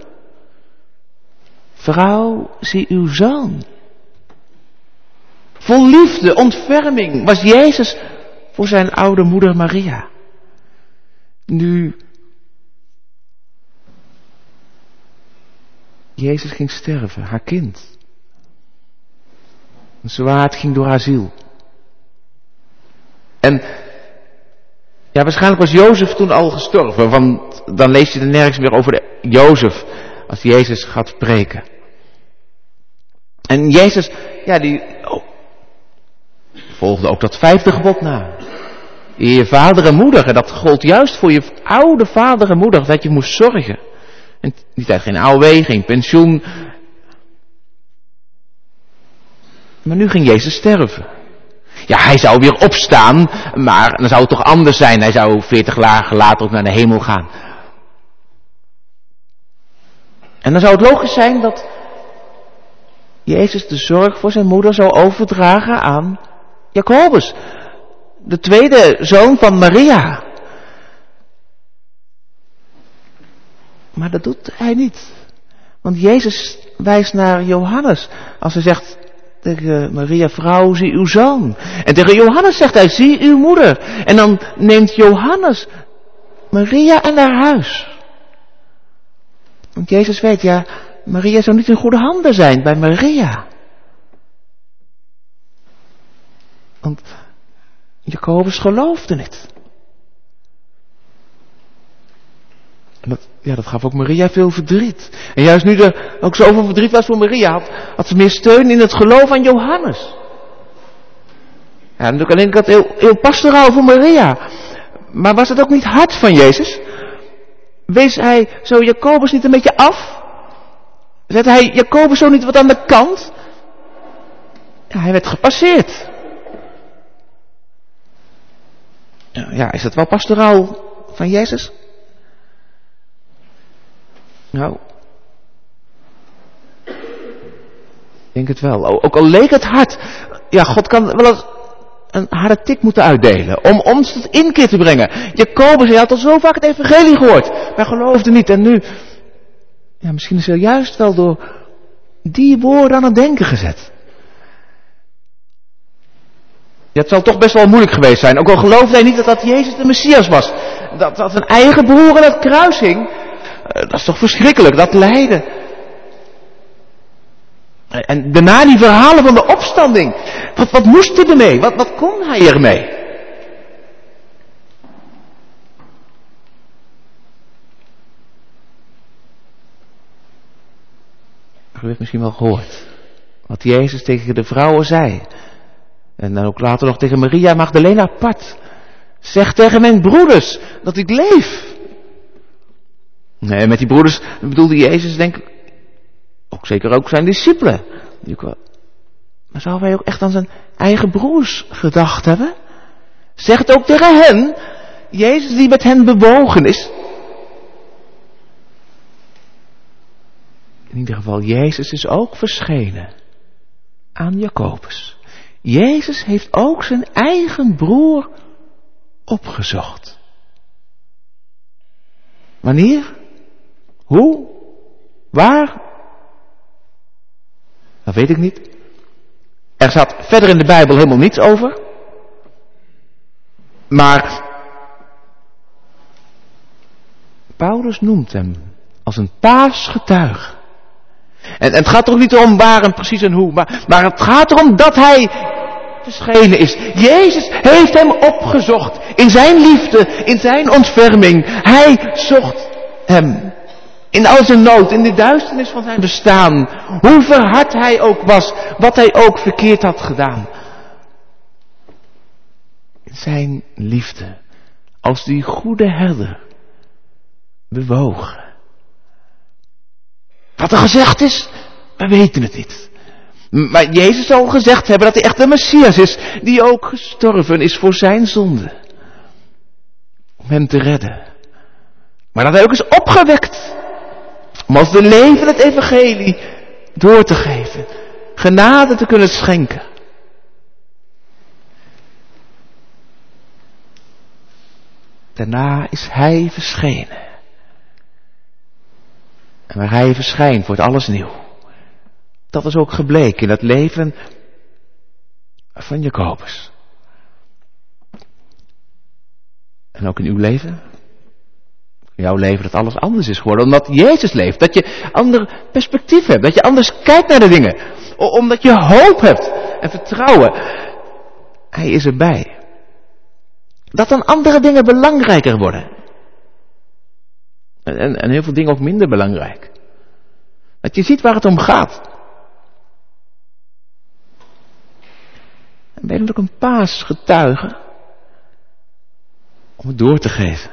Vrouw, zie uw zoon. Vol liefde, ontferming was Jezus voor zijn oude moeder Maria. Nu Jezus ging sterven, haar kind. Een zwaard ging door haar ziel. En ja, waarschijnlijk was Jozef toen al gestorven, want dan lees je er nergens meer over Jozef als Jezus gaat preken. En Jezus, ja, die volgde ook dat 5e gebod na. Je vader en moeder, en dat gold juist voor je oude vader en moeder, dat je moest zorgen. En die tijd geen AOW, geen pensioen. Maar nu ging Jezus sterven. Ja, hij zou weer opstaan, maar dan zou het toch anders zijn. Hij zou 40 dagen later ook naar de hemel gaan. En dan zou het logisch zijn dat Jezus de zorg voor zijn moeder zou overdragen aan Jacobus. De tweede zoon van Maria. Maar dat doet hij niet. Want Jezus wijst naar Johannes. Als hij zegt tegen Maria, vrouw, zie uw zoon. En tegen Johannes zegt hij, zie uw moeder. En dan neemt Johannes Maria en haar huis. Want Jezus weet, ja, Maria zou niet in goede handen zijn bij Maria. Want Jacobus geloofde niet. En dat gaf ook Maria veel verdriet. En juist nu er ook zoveel verdriet was voor Maria, had ze meer steun in het geloof aan Johannes. Ja, natuurlijk alleen dat heel pastoraal voor Maria. Maar was het ook niet hard van Jezus? Wees hij zo Jacobus niet een beetje af? Zette hij Jacobus zo niet wat aan de kant? Ja, hij werd gepasseerd. Ja, is dat wel pastoraal van Jezus? Nou, ik denk het wel. Ook al leek het hard. Ja, God kan wel eens een harde tik moeten uitdelen. Om ons tot inkeer te brengen. Jacobus, hij had al zo vaak het evangelie gehoord. Maar geloofde niet. En nu, ja, misschien is hij juist wel door die woorden aan het denken gezet. Ja, het zal toch best wel moeilijk geweest zijn. Ook al geloofde hij niet dat Jezus de Messias was. Dat een eigen broer aan het kruis hing. Dat is toch verschrikkelijk, dat lijden. En daarna die verhalen van de opstanding. Wat moest hij ermee? Wat kon hij ermee? U heeft misschien wel gehoord wat Jezus tegen de vrouwen zei. En dan ook later nog tegen Maria Magdalena apart. Zeg tegen mijn broeders dat ik leef. Nee, met die broeders bedoelde Jezus denk ik zeker ook zijn discipelen. Maar zou hij ook echt aan zijn eigen broers gedacht hebben? Zeg het ook tegen hen. Jezus die met hen bewogen is. In ieder geval, Jezus is ook verschenen aan Jacobus. Jezus heeft ook zijn eigen broer opgezocht. Wanneer? Hoe? Waar? Dat weet ik niet. Er staat verder in de Bijbel helemaal niets over. Maar Paulus noemt hem als een paasgetuige. En het gaat er ook niet om waar en precies en hoe. Maar het gaat erom dat hij verschenen is. Jezus heeft hem opgezocht. In zijn liefde, in zijn ontferming. Hij zocht hem. In al zijn nood, in de duisternis van zijn bestaan. Hoe verhard hij ook was. Wat hij ook verkeerd had gedaan. In zijn liefde. Als die goede herder. Bewogen. Wat er gezegd is, we weten het niet. Maar Jezus zal gezegd hebben dat hij echt de Messias is. Die ook gestorven is voor zijn zonde. Om hem te redden. Maar dat hij ook is opgewekt. Om als de leven het evangelie door te geven. Genade te kunnen schenken. Daarna is hij verschenen. En waar hij verschijnt wordt alles nieuw. Dat is ook gebleken in het leven van Jacobus. En ook in uw leven. In jouw leven dat alles anders is geworden. Omdat Jezus leeft. Dat je ander perspectief hebt. Dat je anders kijkt naar de dingen. Omdat je hoop hebt. En vertrouwen. Hij is erbij. Dat dan andere dingen belangrijker worden. En heel veel dingen ook minder belangrijk. Dat je ziet waar het om gaat. En ben je ook een paasgetuige. Om het door te geven.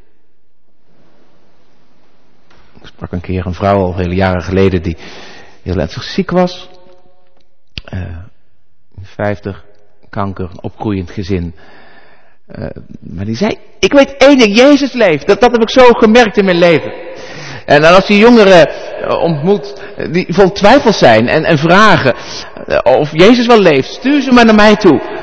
Ik sprak een keer een vrouw al vele jaren geleden die heel ernstig ziek was. 50, kanker, opgroeiend gezin. Maar die zei, ik weet één ding, Jezus leeft. Dat heb ik zo gemerkt in mijn leven. En dan als je jongeren ontmoet die vol twijfels zijn en vragen of Jezus wel leeft, stuur ze maar naar mij toe.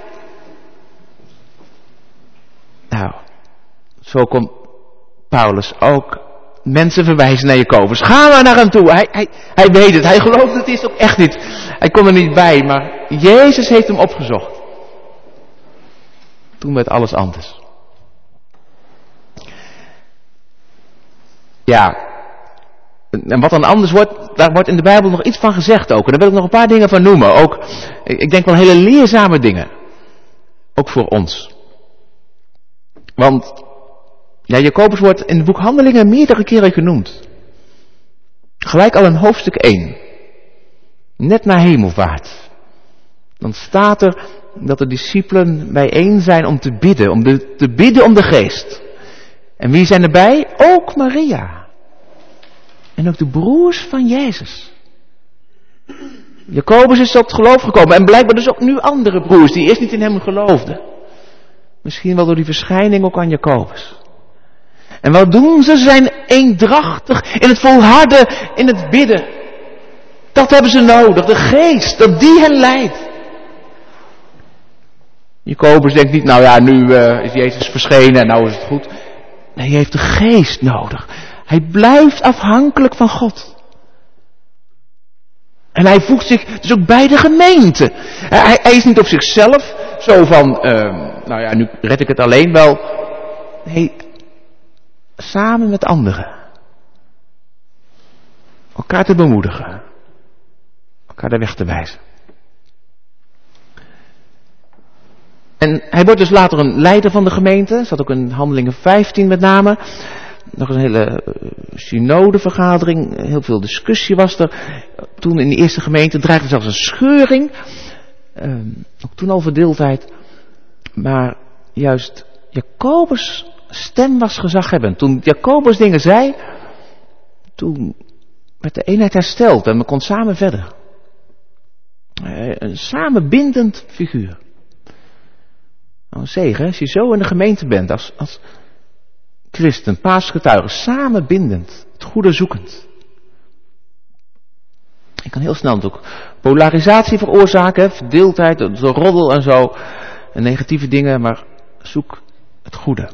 Nou, zo komt Paulus ook mensen verwijzen naar Jacobus. Ga maar naar hem toe. Hij weet het, hij gelooft het is ook echt niet. Hij kon er niet bij, maar Jezus heeft hem opgezocht. Toen werd alles anders. Ja, en wat dan anders wordt, daar wordt in de Bijbel nog iets van gezegd ook. En daar wil ik nog een paar dingen van noemen. Ook, ik denk wel hele leerzame dingen. ook voor ons. Want Jacobus wordt in het boek Handelingen meerdere keren genoemd. Gelijk al in hoofdstuk 1. Net na hemelvaart. Dan staat er dat de discipelen bijeen zijn om te bidden. Te bidden om de geest. En wie zijn erbij? Ook Maria. En ook de broers van Jezus. Jacobus is tot geloof gekomen. En blijkbaar dus ook nu andere broers die eerst niet in hem geloofden. Misschien wel door die verschijning ook aan Jacobus. En wat doen ze? Ze zijn eendrachtig in het volharden, in het bidden. Dat hebben ze nodig. De geest, dat die hen leidt. Jacobus denkt niet, nu is Jezus verschenen en nou is het goed. Nee, hij heeft de geest nodig. Hij blijft afhankelijk van God. En hij voegt zich dus ook bij de gemeente. Hij is niet op zichzelf zo van, nu red ik het alleen wel. Nee, samen met anderen. Elkaar te bemoedigen. Elkaar de weg te wijzen. En hij wordt dus later een leider van de gemeente. Dat staat ook in Handelingen 15 met name. Nog een hele synodevergadering. Heel veel discussie was er. Toen in de eerste gemeente dreigde zelfs een scheuring. Ook toen al verdeeldheid. Maar juist Jacobus' stem was gezaghebbend. Toen Jacobus dingen zei. Toen werd de eenheid hersteld. En men kon samen verder. Een samenbindend figuur. Nou, een zegen, als je zo in de gemeente bent, als christen, paasgetuige, samenbindend, het goede zoekend. Je kan heel snel natuurlijk polarisatie veroorzaken, verdeeldheid, de roddel en zo, en negatieve dingen, maar zoek het goede.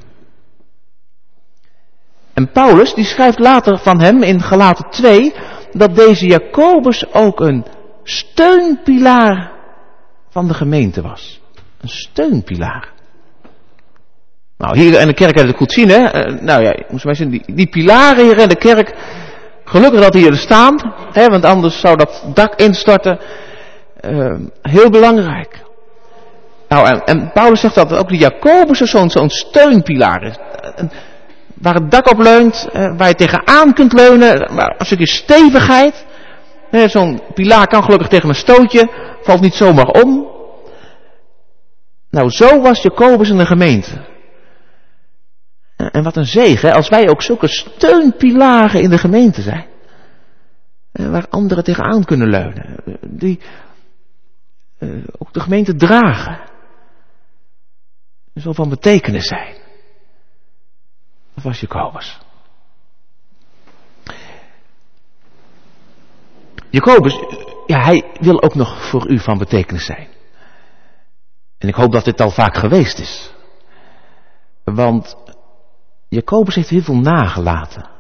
En Paulus, die schrijft later van hem in Galaten 2, dat deze Jacobus ook een steunpilaar van de gemeente was. Een steunpilaar. Nou, hier in de kerk kan je het goed zien, hè. Moest maar zien, die pilaren hier in de kerk. Gelukkig dat die hier staan, hè, want anders zou dat dak instorten. Heel belangrijk. Nou, en Paulus zegt dat ook de Jacobus zo'n steunpilaar is. Waar het dak op leunt, waar je tegenaan kunt leunen, waar een stukje stevigheid. Zo'n pilaar kan gelukkig tegen een stootje, valt niet zomaar om. Nou, zo was Jacobus in de gemeente. En wat een zegen, als wij ook zulke steunpilaren in de gemeente zijn. Waar anderen tegenaan kunnen leunen. Die ook de gemeente dragen. Zo van betekenis zijn. Dat was Jacobus. Jacobus, hij wil ook nog voor u van betekenis zijn. En ik hoop dat dit al vaak geweest is. Want Jacobus heeft heel veel nagelaten.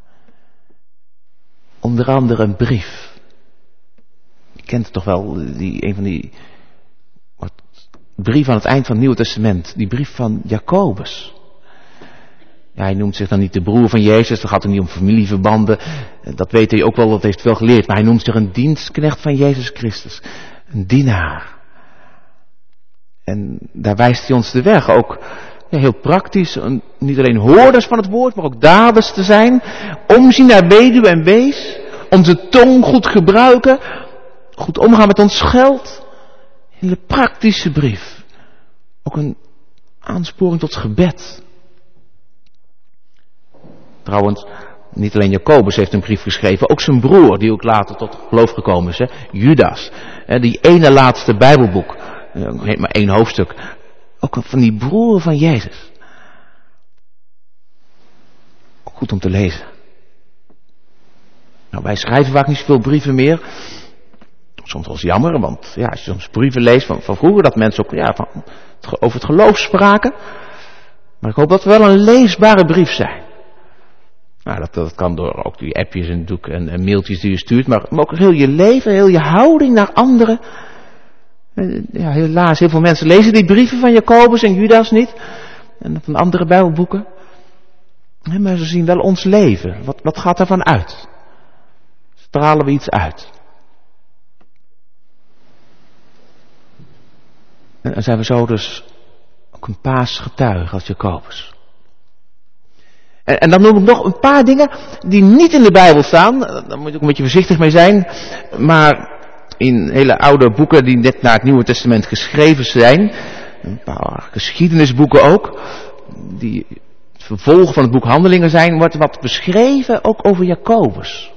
Onder andere een brief. Je kent het toch wel, een van die brief aan het eind van het Nieuwe Testament. Die brief van Jacobus. Ja, hij noemt zich dan niet de broer van Jezus. Dat gaat er niet om familieverbanden. Dat weet hij ook wel, dat heeft hij wel geleerd. Maar hij noemt zich een dienstknecht van Jezus Christus. Een dienaar. En daar wijst hij ons de weg. Ook heel praktisch. Niet alleen hoorders van het woord, maar ook daders te zijn. Omzien naar weduwe en wees. Onze tong goed gebruiken. Goed omgaan met ons geld. Een hele praktische brief. Ook een aansporing tot gebed. Trouwens, niet alleen Jacobus heeft een brief geschreven, ook zijn broer, die ook later tot geloof gekomen is, hè? Judas. Die ene laatste Bijbelboek, heeft maar 1 hoofdstuk, ook van die broer van Jezus. Ook goed om te lezen. Nou, wij schrijven vaak niet zoveel brieven meer. Soms wel eens jammer, want als je soms brieven leest van vroeger, dat mensen ook over het geloof spraken. Maar ik hoop dat we wel een leesbare brief zijn. Nou, dat kan door ook die appjes en mailtjes die je stuurt, maar ook heel je leven, heel je houding naar anderen. Ja, helaas, heel veel mensen lezen die brieven van Jacobus en Judas niet. En van andere Bijbelboeken. Maar ze zien wel ons leven. Wat gaat daarvan uit? Stralen we iets uit? En zijn we zo dus Ook een paasgetuige als Jacobus. En dan noem ik nog een paar dingen die niet in de Bijbel staan. Daar moet je ook een beetje voorzichtig mee zijn. Maar in hele oude boeken die net na het Nieuwe Testament geschreven zijn. Een paar geschiedenisboeken ook. Die het vervolg van het boek Handelingen zijn. Wordt wat beschreven ook over Jacobus.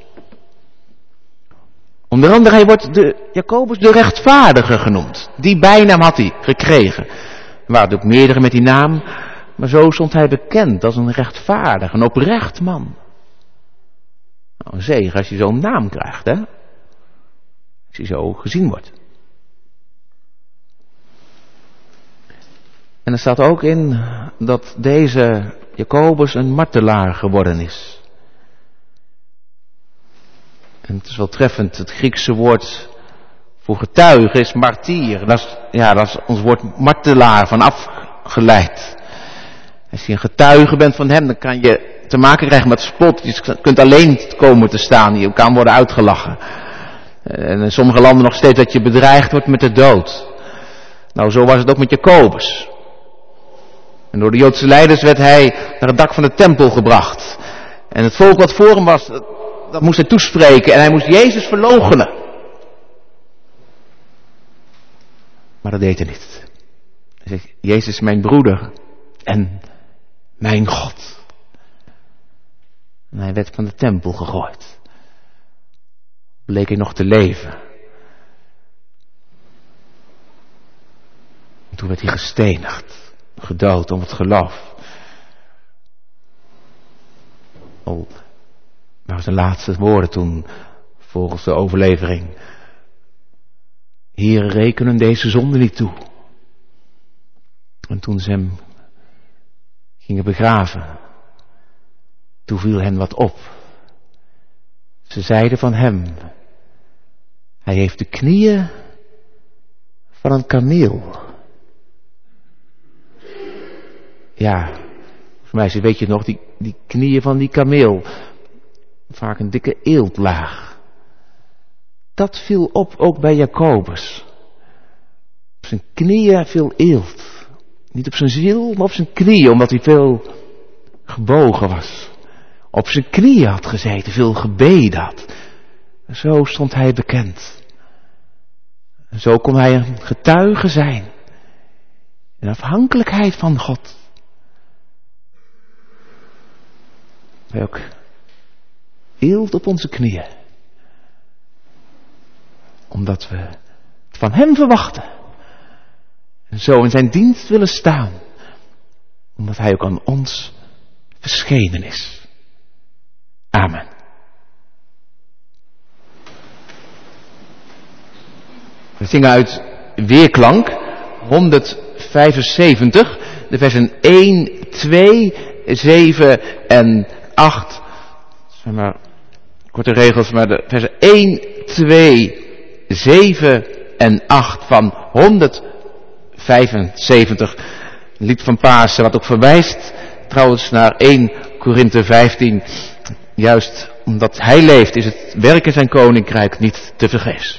Onder andere, hij wordt Jacobus de rechtvaardige genoemd. Die bijnaam had hij gekregen. Er waren ook meerdere met die naam. Maar zo stond hij bekend als een rechtvaardig, een oprecht man. Nou, een zegen als je zo'n naam krijgt, hè. Als je zo gezien wordt. En er staat ook in dat deze Jacobus een martelaar geworden is. En het is wel treffend, het Griekse woord voor getuige is martier. Dat is ons woord martelaar van afgeleid. Als je een getuige bent van hem, dan kan je te maken krijgen met spot. Je kunt alleen komen te staan, je kan worden uitgelachen. En in sommige landen nog steeds dat je bedreigd wordt met de dood. Nou, zo was het ook met Jacobus. En door de Joodse leiders werd hij naar het dak van de tempel gebracht. En het volk wat voor hem was, dat moest hij toespreken. En hij moest Jezus verloochenen. Maar dat deed hij niet. Hij zegt, Jezus is mijn broeder en mijn God. En hij werd van de tempel gegooid. Bleek hij nog te leven. En toen werd hij gestenigd, gedood om het geloof. Oh, maar zijn laatste woorden toen, volgens de overlevering. Heer, rekenen deze zonde niet toe. En toen ze hem gingen begraven, toen viel hen wat op. Ze zeiden van hem, hij heeft de knieën van een kameel. Ja, volgens mij weet je nog, die knieën van die kameel, vaak een dikke eeltlaag. Dat viel op ook bij Jacobus. Op zijn knieën viel eelt. Niet op zijn ziel, maar op zijn knieën, omdat hij veel gebogen was. Op zijn knieën had gezeten, veel gebeden had. Zo stond hij bekend. En zo kon hij een getuige zijn. In afhankelijkheid van God. Wij ook eelt op onze knieën. Omdat we het van hem verwachten. En zo in zijn dienst willen staan. Omdat hij ook aan ons verschenen is. Amen. We zingen uit Weerklank 175, de versen 1, 2, 7 en 8. Zeg maar, korte regels, maar de versen 1, 2, 7 en 8 van 175. Een lied van Pasen, wat ook verwijst trouwens naar 1 Korinthe 15. Juist omdat hij leeft is het werk in zijn koninkrijk niet te vergeefs.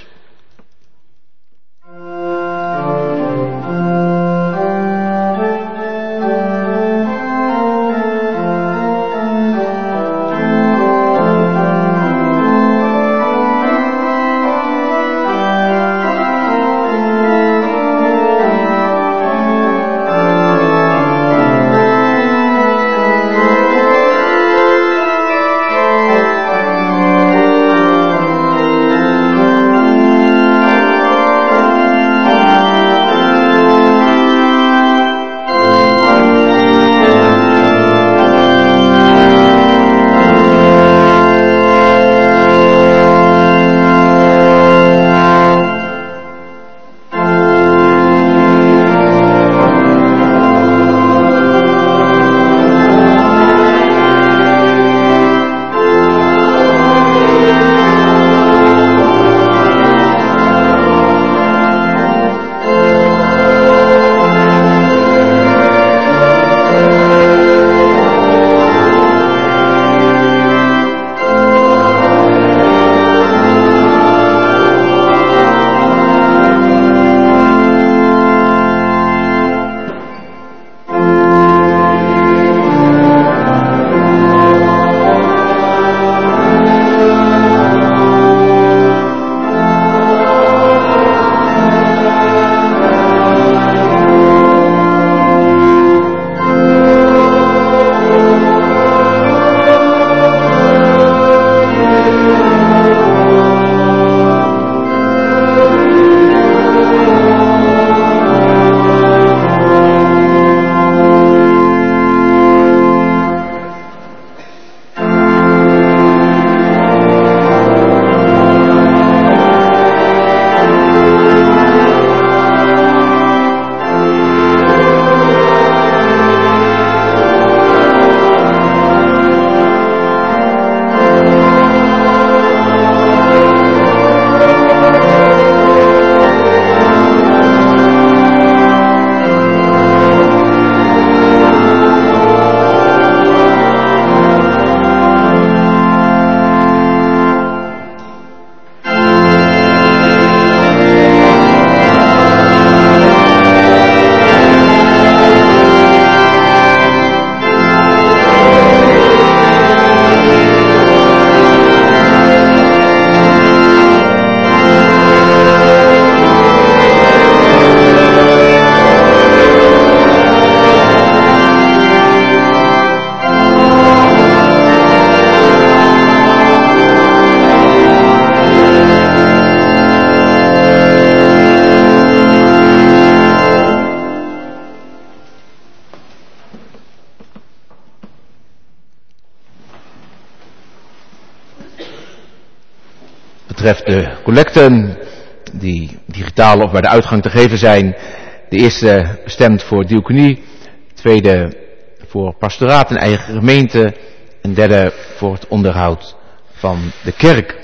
betreft de collecten, die digitaal of bij de uitgang te geven zijn. De eerste bestemd voor diaconie, de tweede voor pastoraat en eigen gemeente en derde voor het onderhoud van de kerk.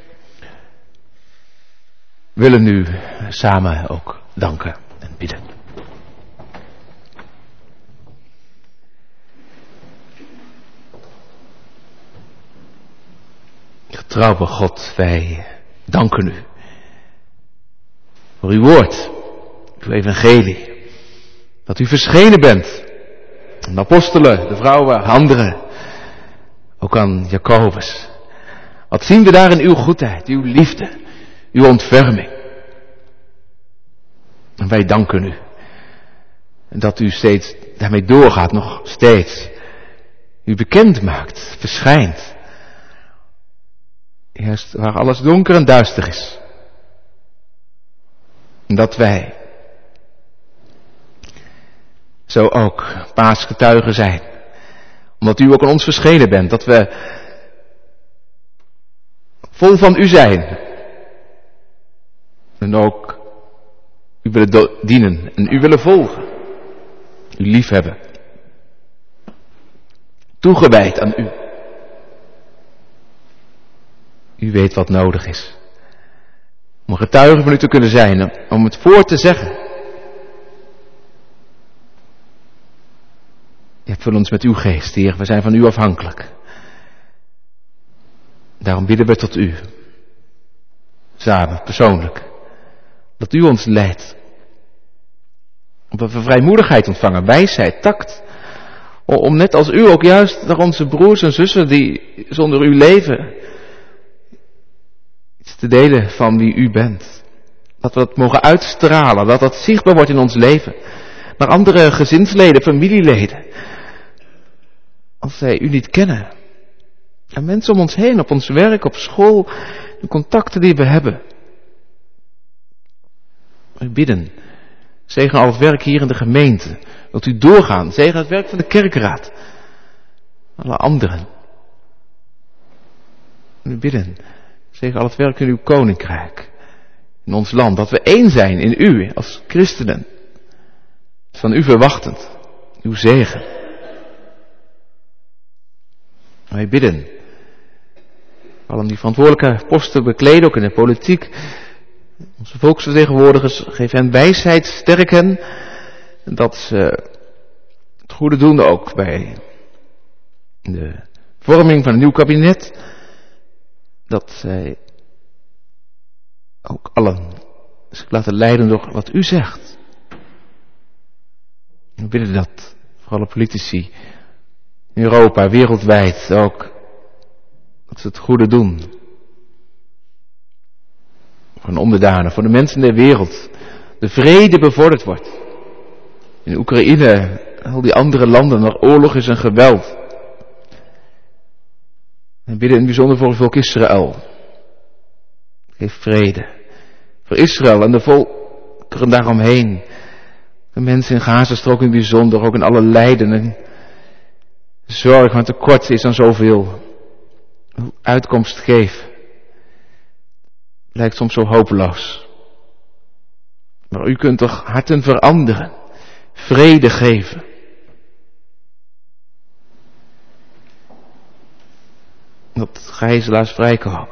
We willen nu samen ook danken en bidden. Getrouwe God, wij danken u voor uw woord, uw evangelie, dat u verschenen bent aan de apostelen, de vrouwen, anderen, ook aan Jacobus. Wat zien we daar in uw goedheid, uw liefde, uw ontferming. En wij danken u. En dat u steeds daarmee doorgaat, nog steeds. U bekend maakt, verschijnt. Juist waar alles donker en duister is. En dat wij zo ook paasgetuigen zijn. Omdat u ook aan ons verschenen bent. Dat we vol van u zijn. En ook u willen dienen en u willen volgen. U liefhebben. Toegewijd aan u. U weet wat nodig is. Om een getuige van u te kunnen zijn. Om het voor te zeggen. Ja, vul ons met uw geest, Heer. We zijn van u afhankelijk. Daarom bidden we tot u. Samen, persoonlijk. Dat u ons leidt. Dat we vrijmoedigheid ontvangen, wijsheid, tact. Om net als u ook juist naar onze broers en zussen die zonder u leven. Iets te delen van wie u bent. Dat we dat mogen uitstralen, dat dat zichtbaar wordt in ons leven. Naar andere gezinsleden, familieleden. Als zij u niet kennen. En mensen om ons heen, op ons werk, op school, de contacten die we hebben. We bidden. Zegen al het werk hier in de gemeente. Wilt u doorgaan. Zegen het werk van de kerkraad. Alle anderen. We bidden. Zegen al het werk in uw koninkrijk. In ons land. Dat we één zijn in u als christenen. Van u verwachtend. Uw zegen. Wij bidden. Allen die verantwoordelijke posten bekleden, ook in de politiek. Onze volksvertegenwoordigers, geef hen wijsheid, sterk hen. Dat ze het goede doen ook bij de vorming van een nieuw kabinet. Dat zij ook allen zich laten leiden door wat u zegt. We bidden dat voor alle politici in Europa, wereldwijd ook, dat ze het goede doen. Voor de onderdanen, voor de mensen in de wereld. De vrede bevorderd wordt. In Oekraïne, al die andere landen, waar oorlog is en geweld. En bidden in het bijzonder voor het volk Israël. Geef vrede. Voor Israël en de volkeren daaromheen. De mensen in Gazastrook in het bijzonder, ook in alle lijden en zorg, want tekort is aan zoveel. Uitkomst geven. Lijkt soms zo hopeloos. Maar u kunt toch harten veranderen. Vrede geven. Dat gijzelaars vrijkomen.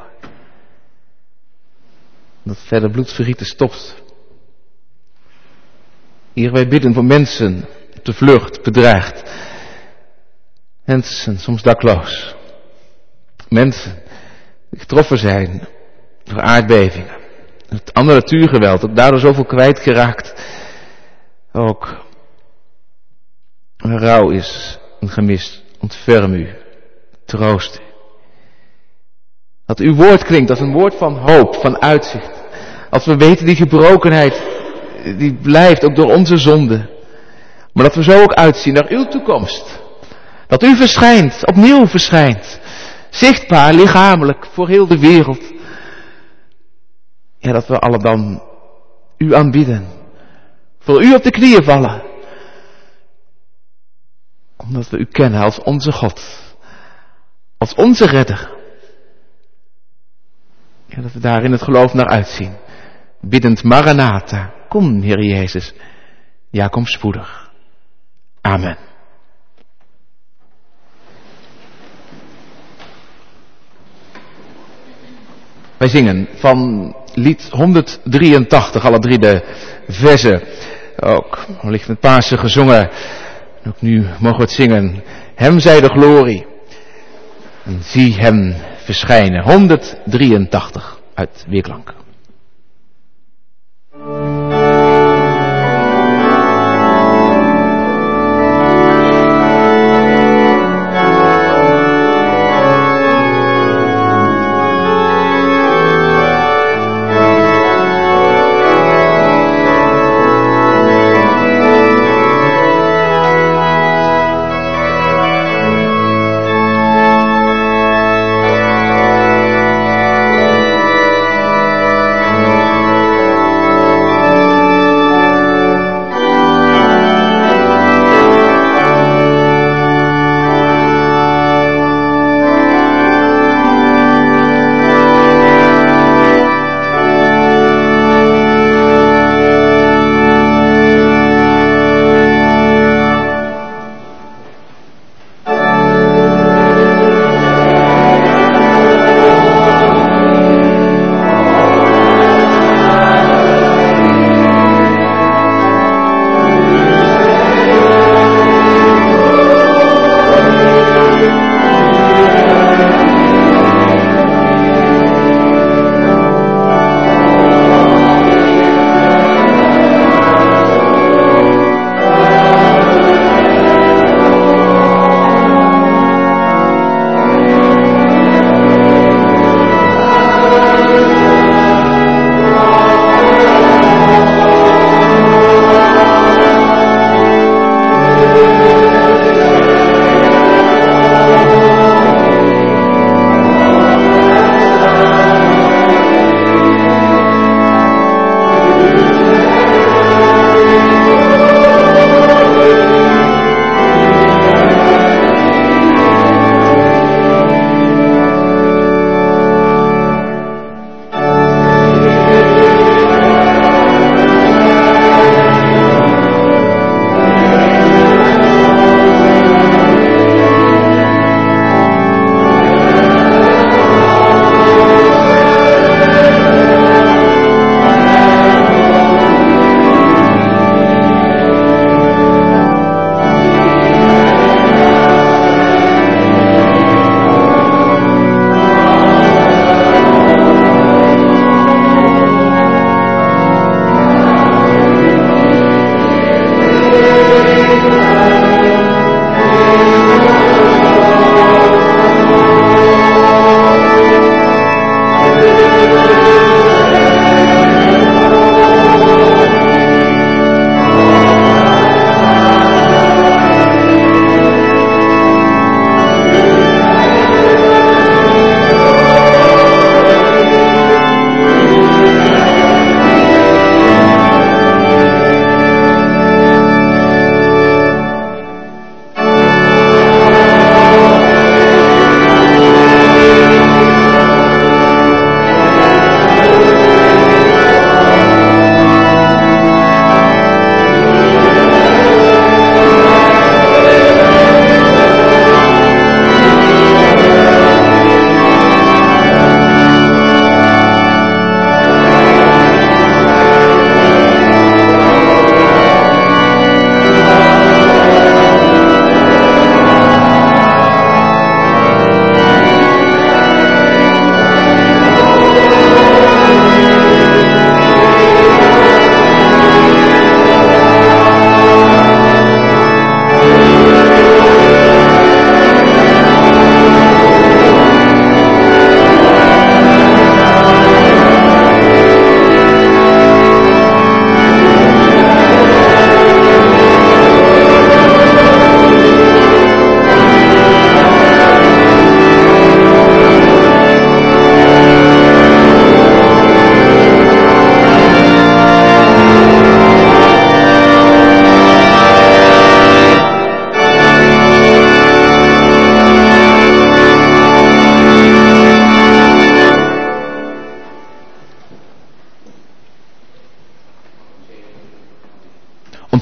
Dat verder bloedvergieten stopt. Hier wij bidden voor mensen op de vlucht, bedreigd. Mensen soms dakloos. Mensen die getroffen zijn door aardbevingen. Het andere natuurgeweld, dat daardoor zoveel kwijtgeraakt. Ook rouw is en gemist. Ontferm u. Troost u. Dat uw woord klinkt als een woord van hoop, van uitzicht. Als we weten die gebrokenheid, die blijft ook door onze zonde. Maar dat we zo ook uitzien naar uw toekomst. Dat u verschijnt, opnieuw verschijnt. Zichtbaar, lichamelijk, voor heel de wereld. Ja, dat we alle dan u aanbieden. Voor u op de knieën vallen. Omdat we u kennen als onze God. Als onze redder. Ja, En dat we daar in het geloof naar uitzien. Biddend Maranatha, kom Heer Jezus. Ja, kom spoedig. Amen. Wij zingen van lied 183, alle 3 de verzen. Ook wellicht met Pasen gezongen. En ook nu mogen we het zingen. Hem zij de glorie. En zie hem verschijnen. 183 uit Weerklank.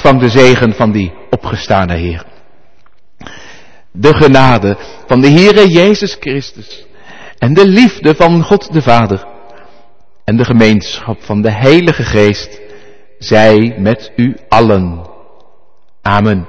ontvang de zegen van die opgestane Heer. De genade van de Heere Jezus Christus en de liefde van God de Vader en de gemeenschap van de Heilige Geest zij met u allen. Amen.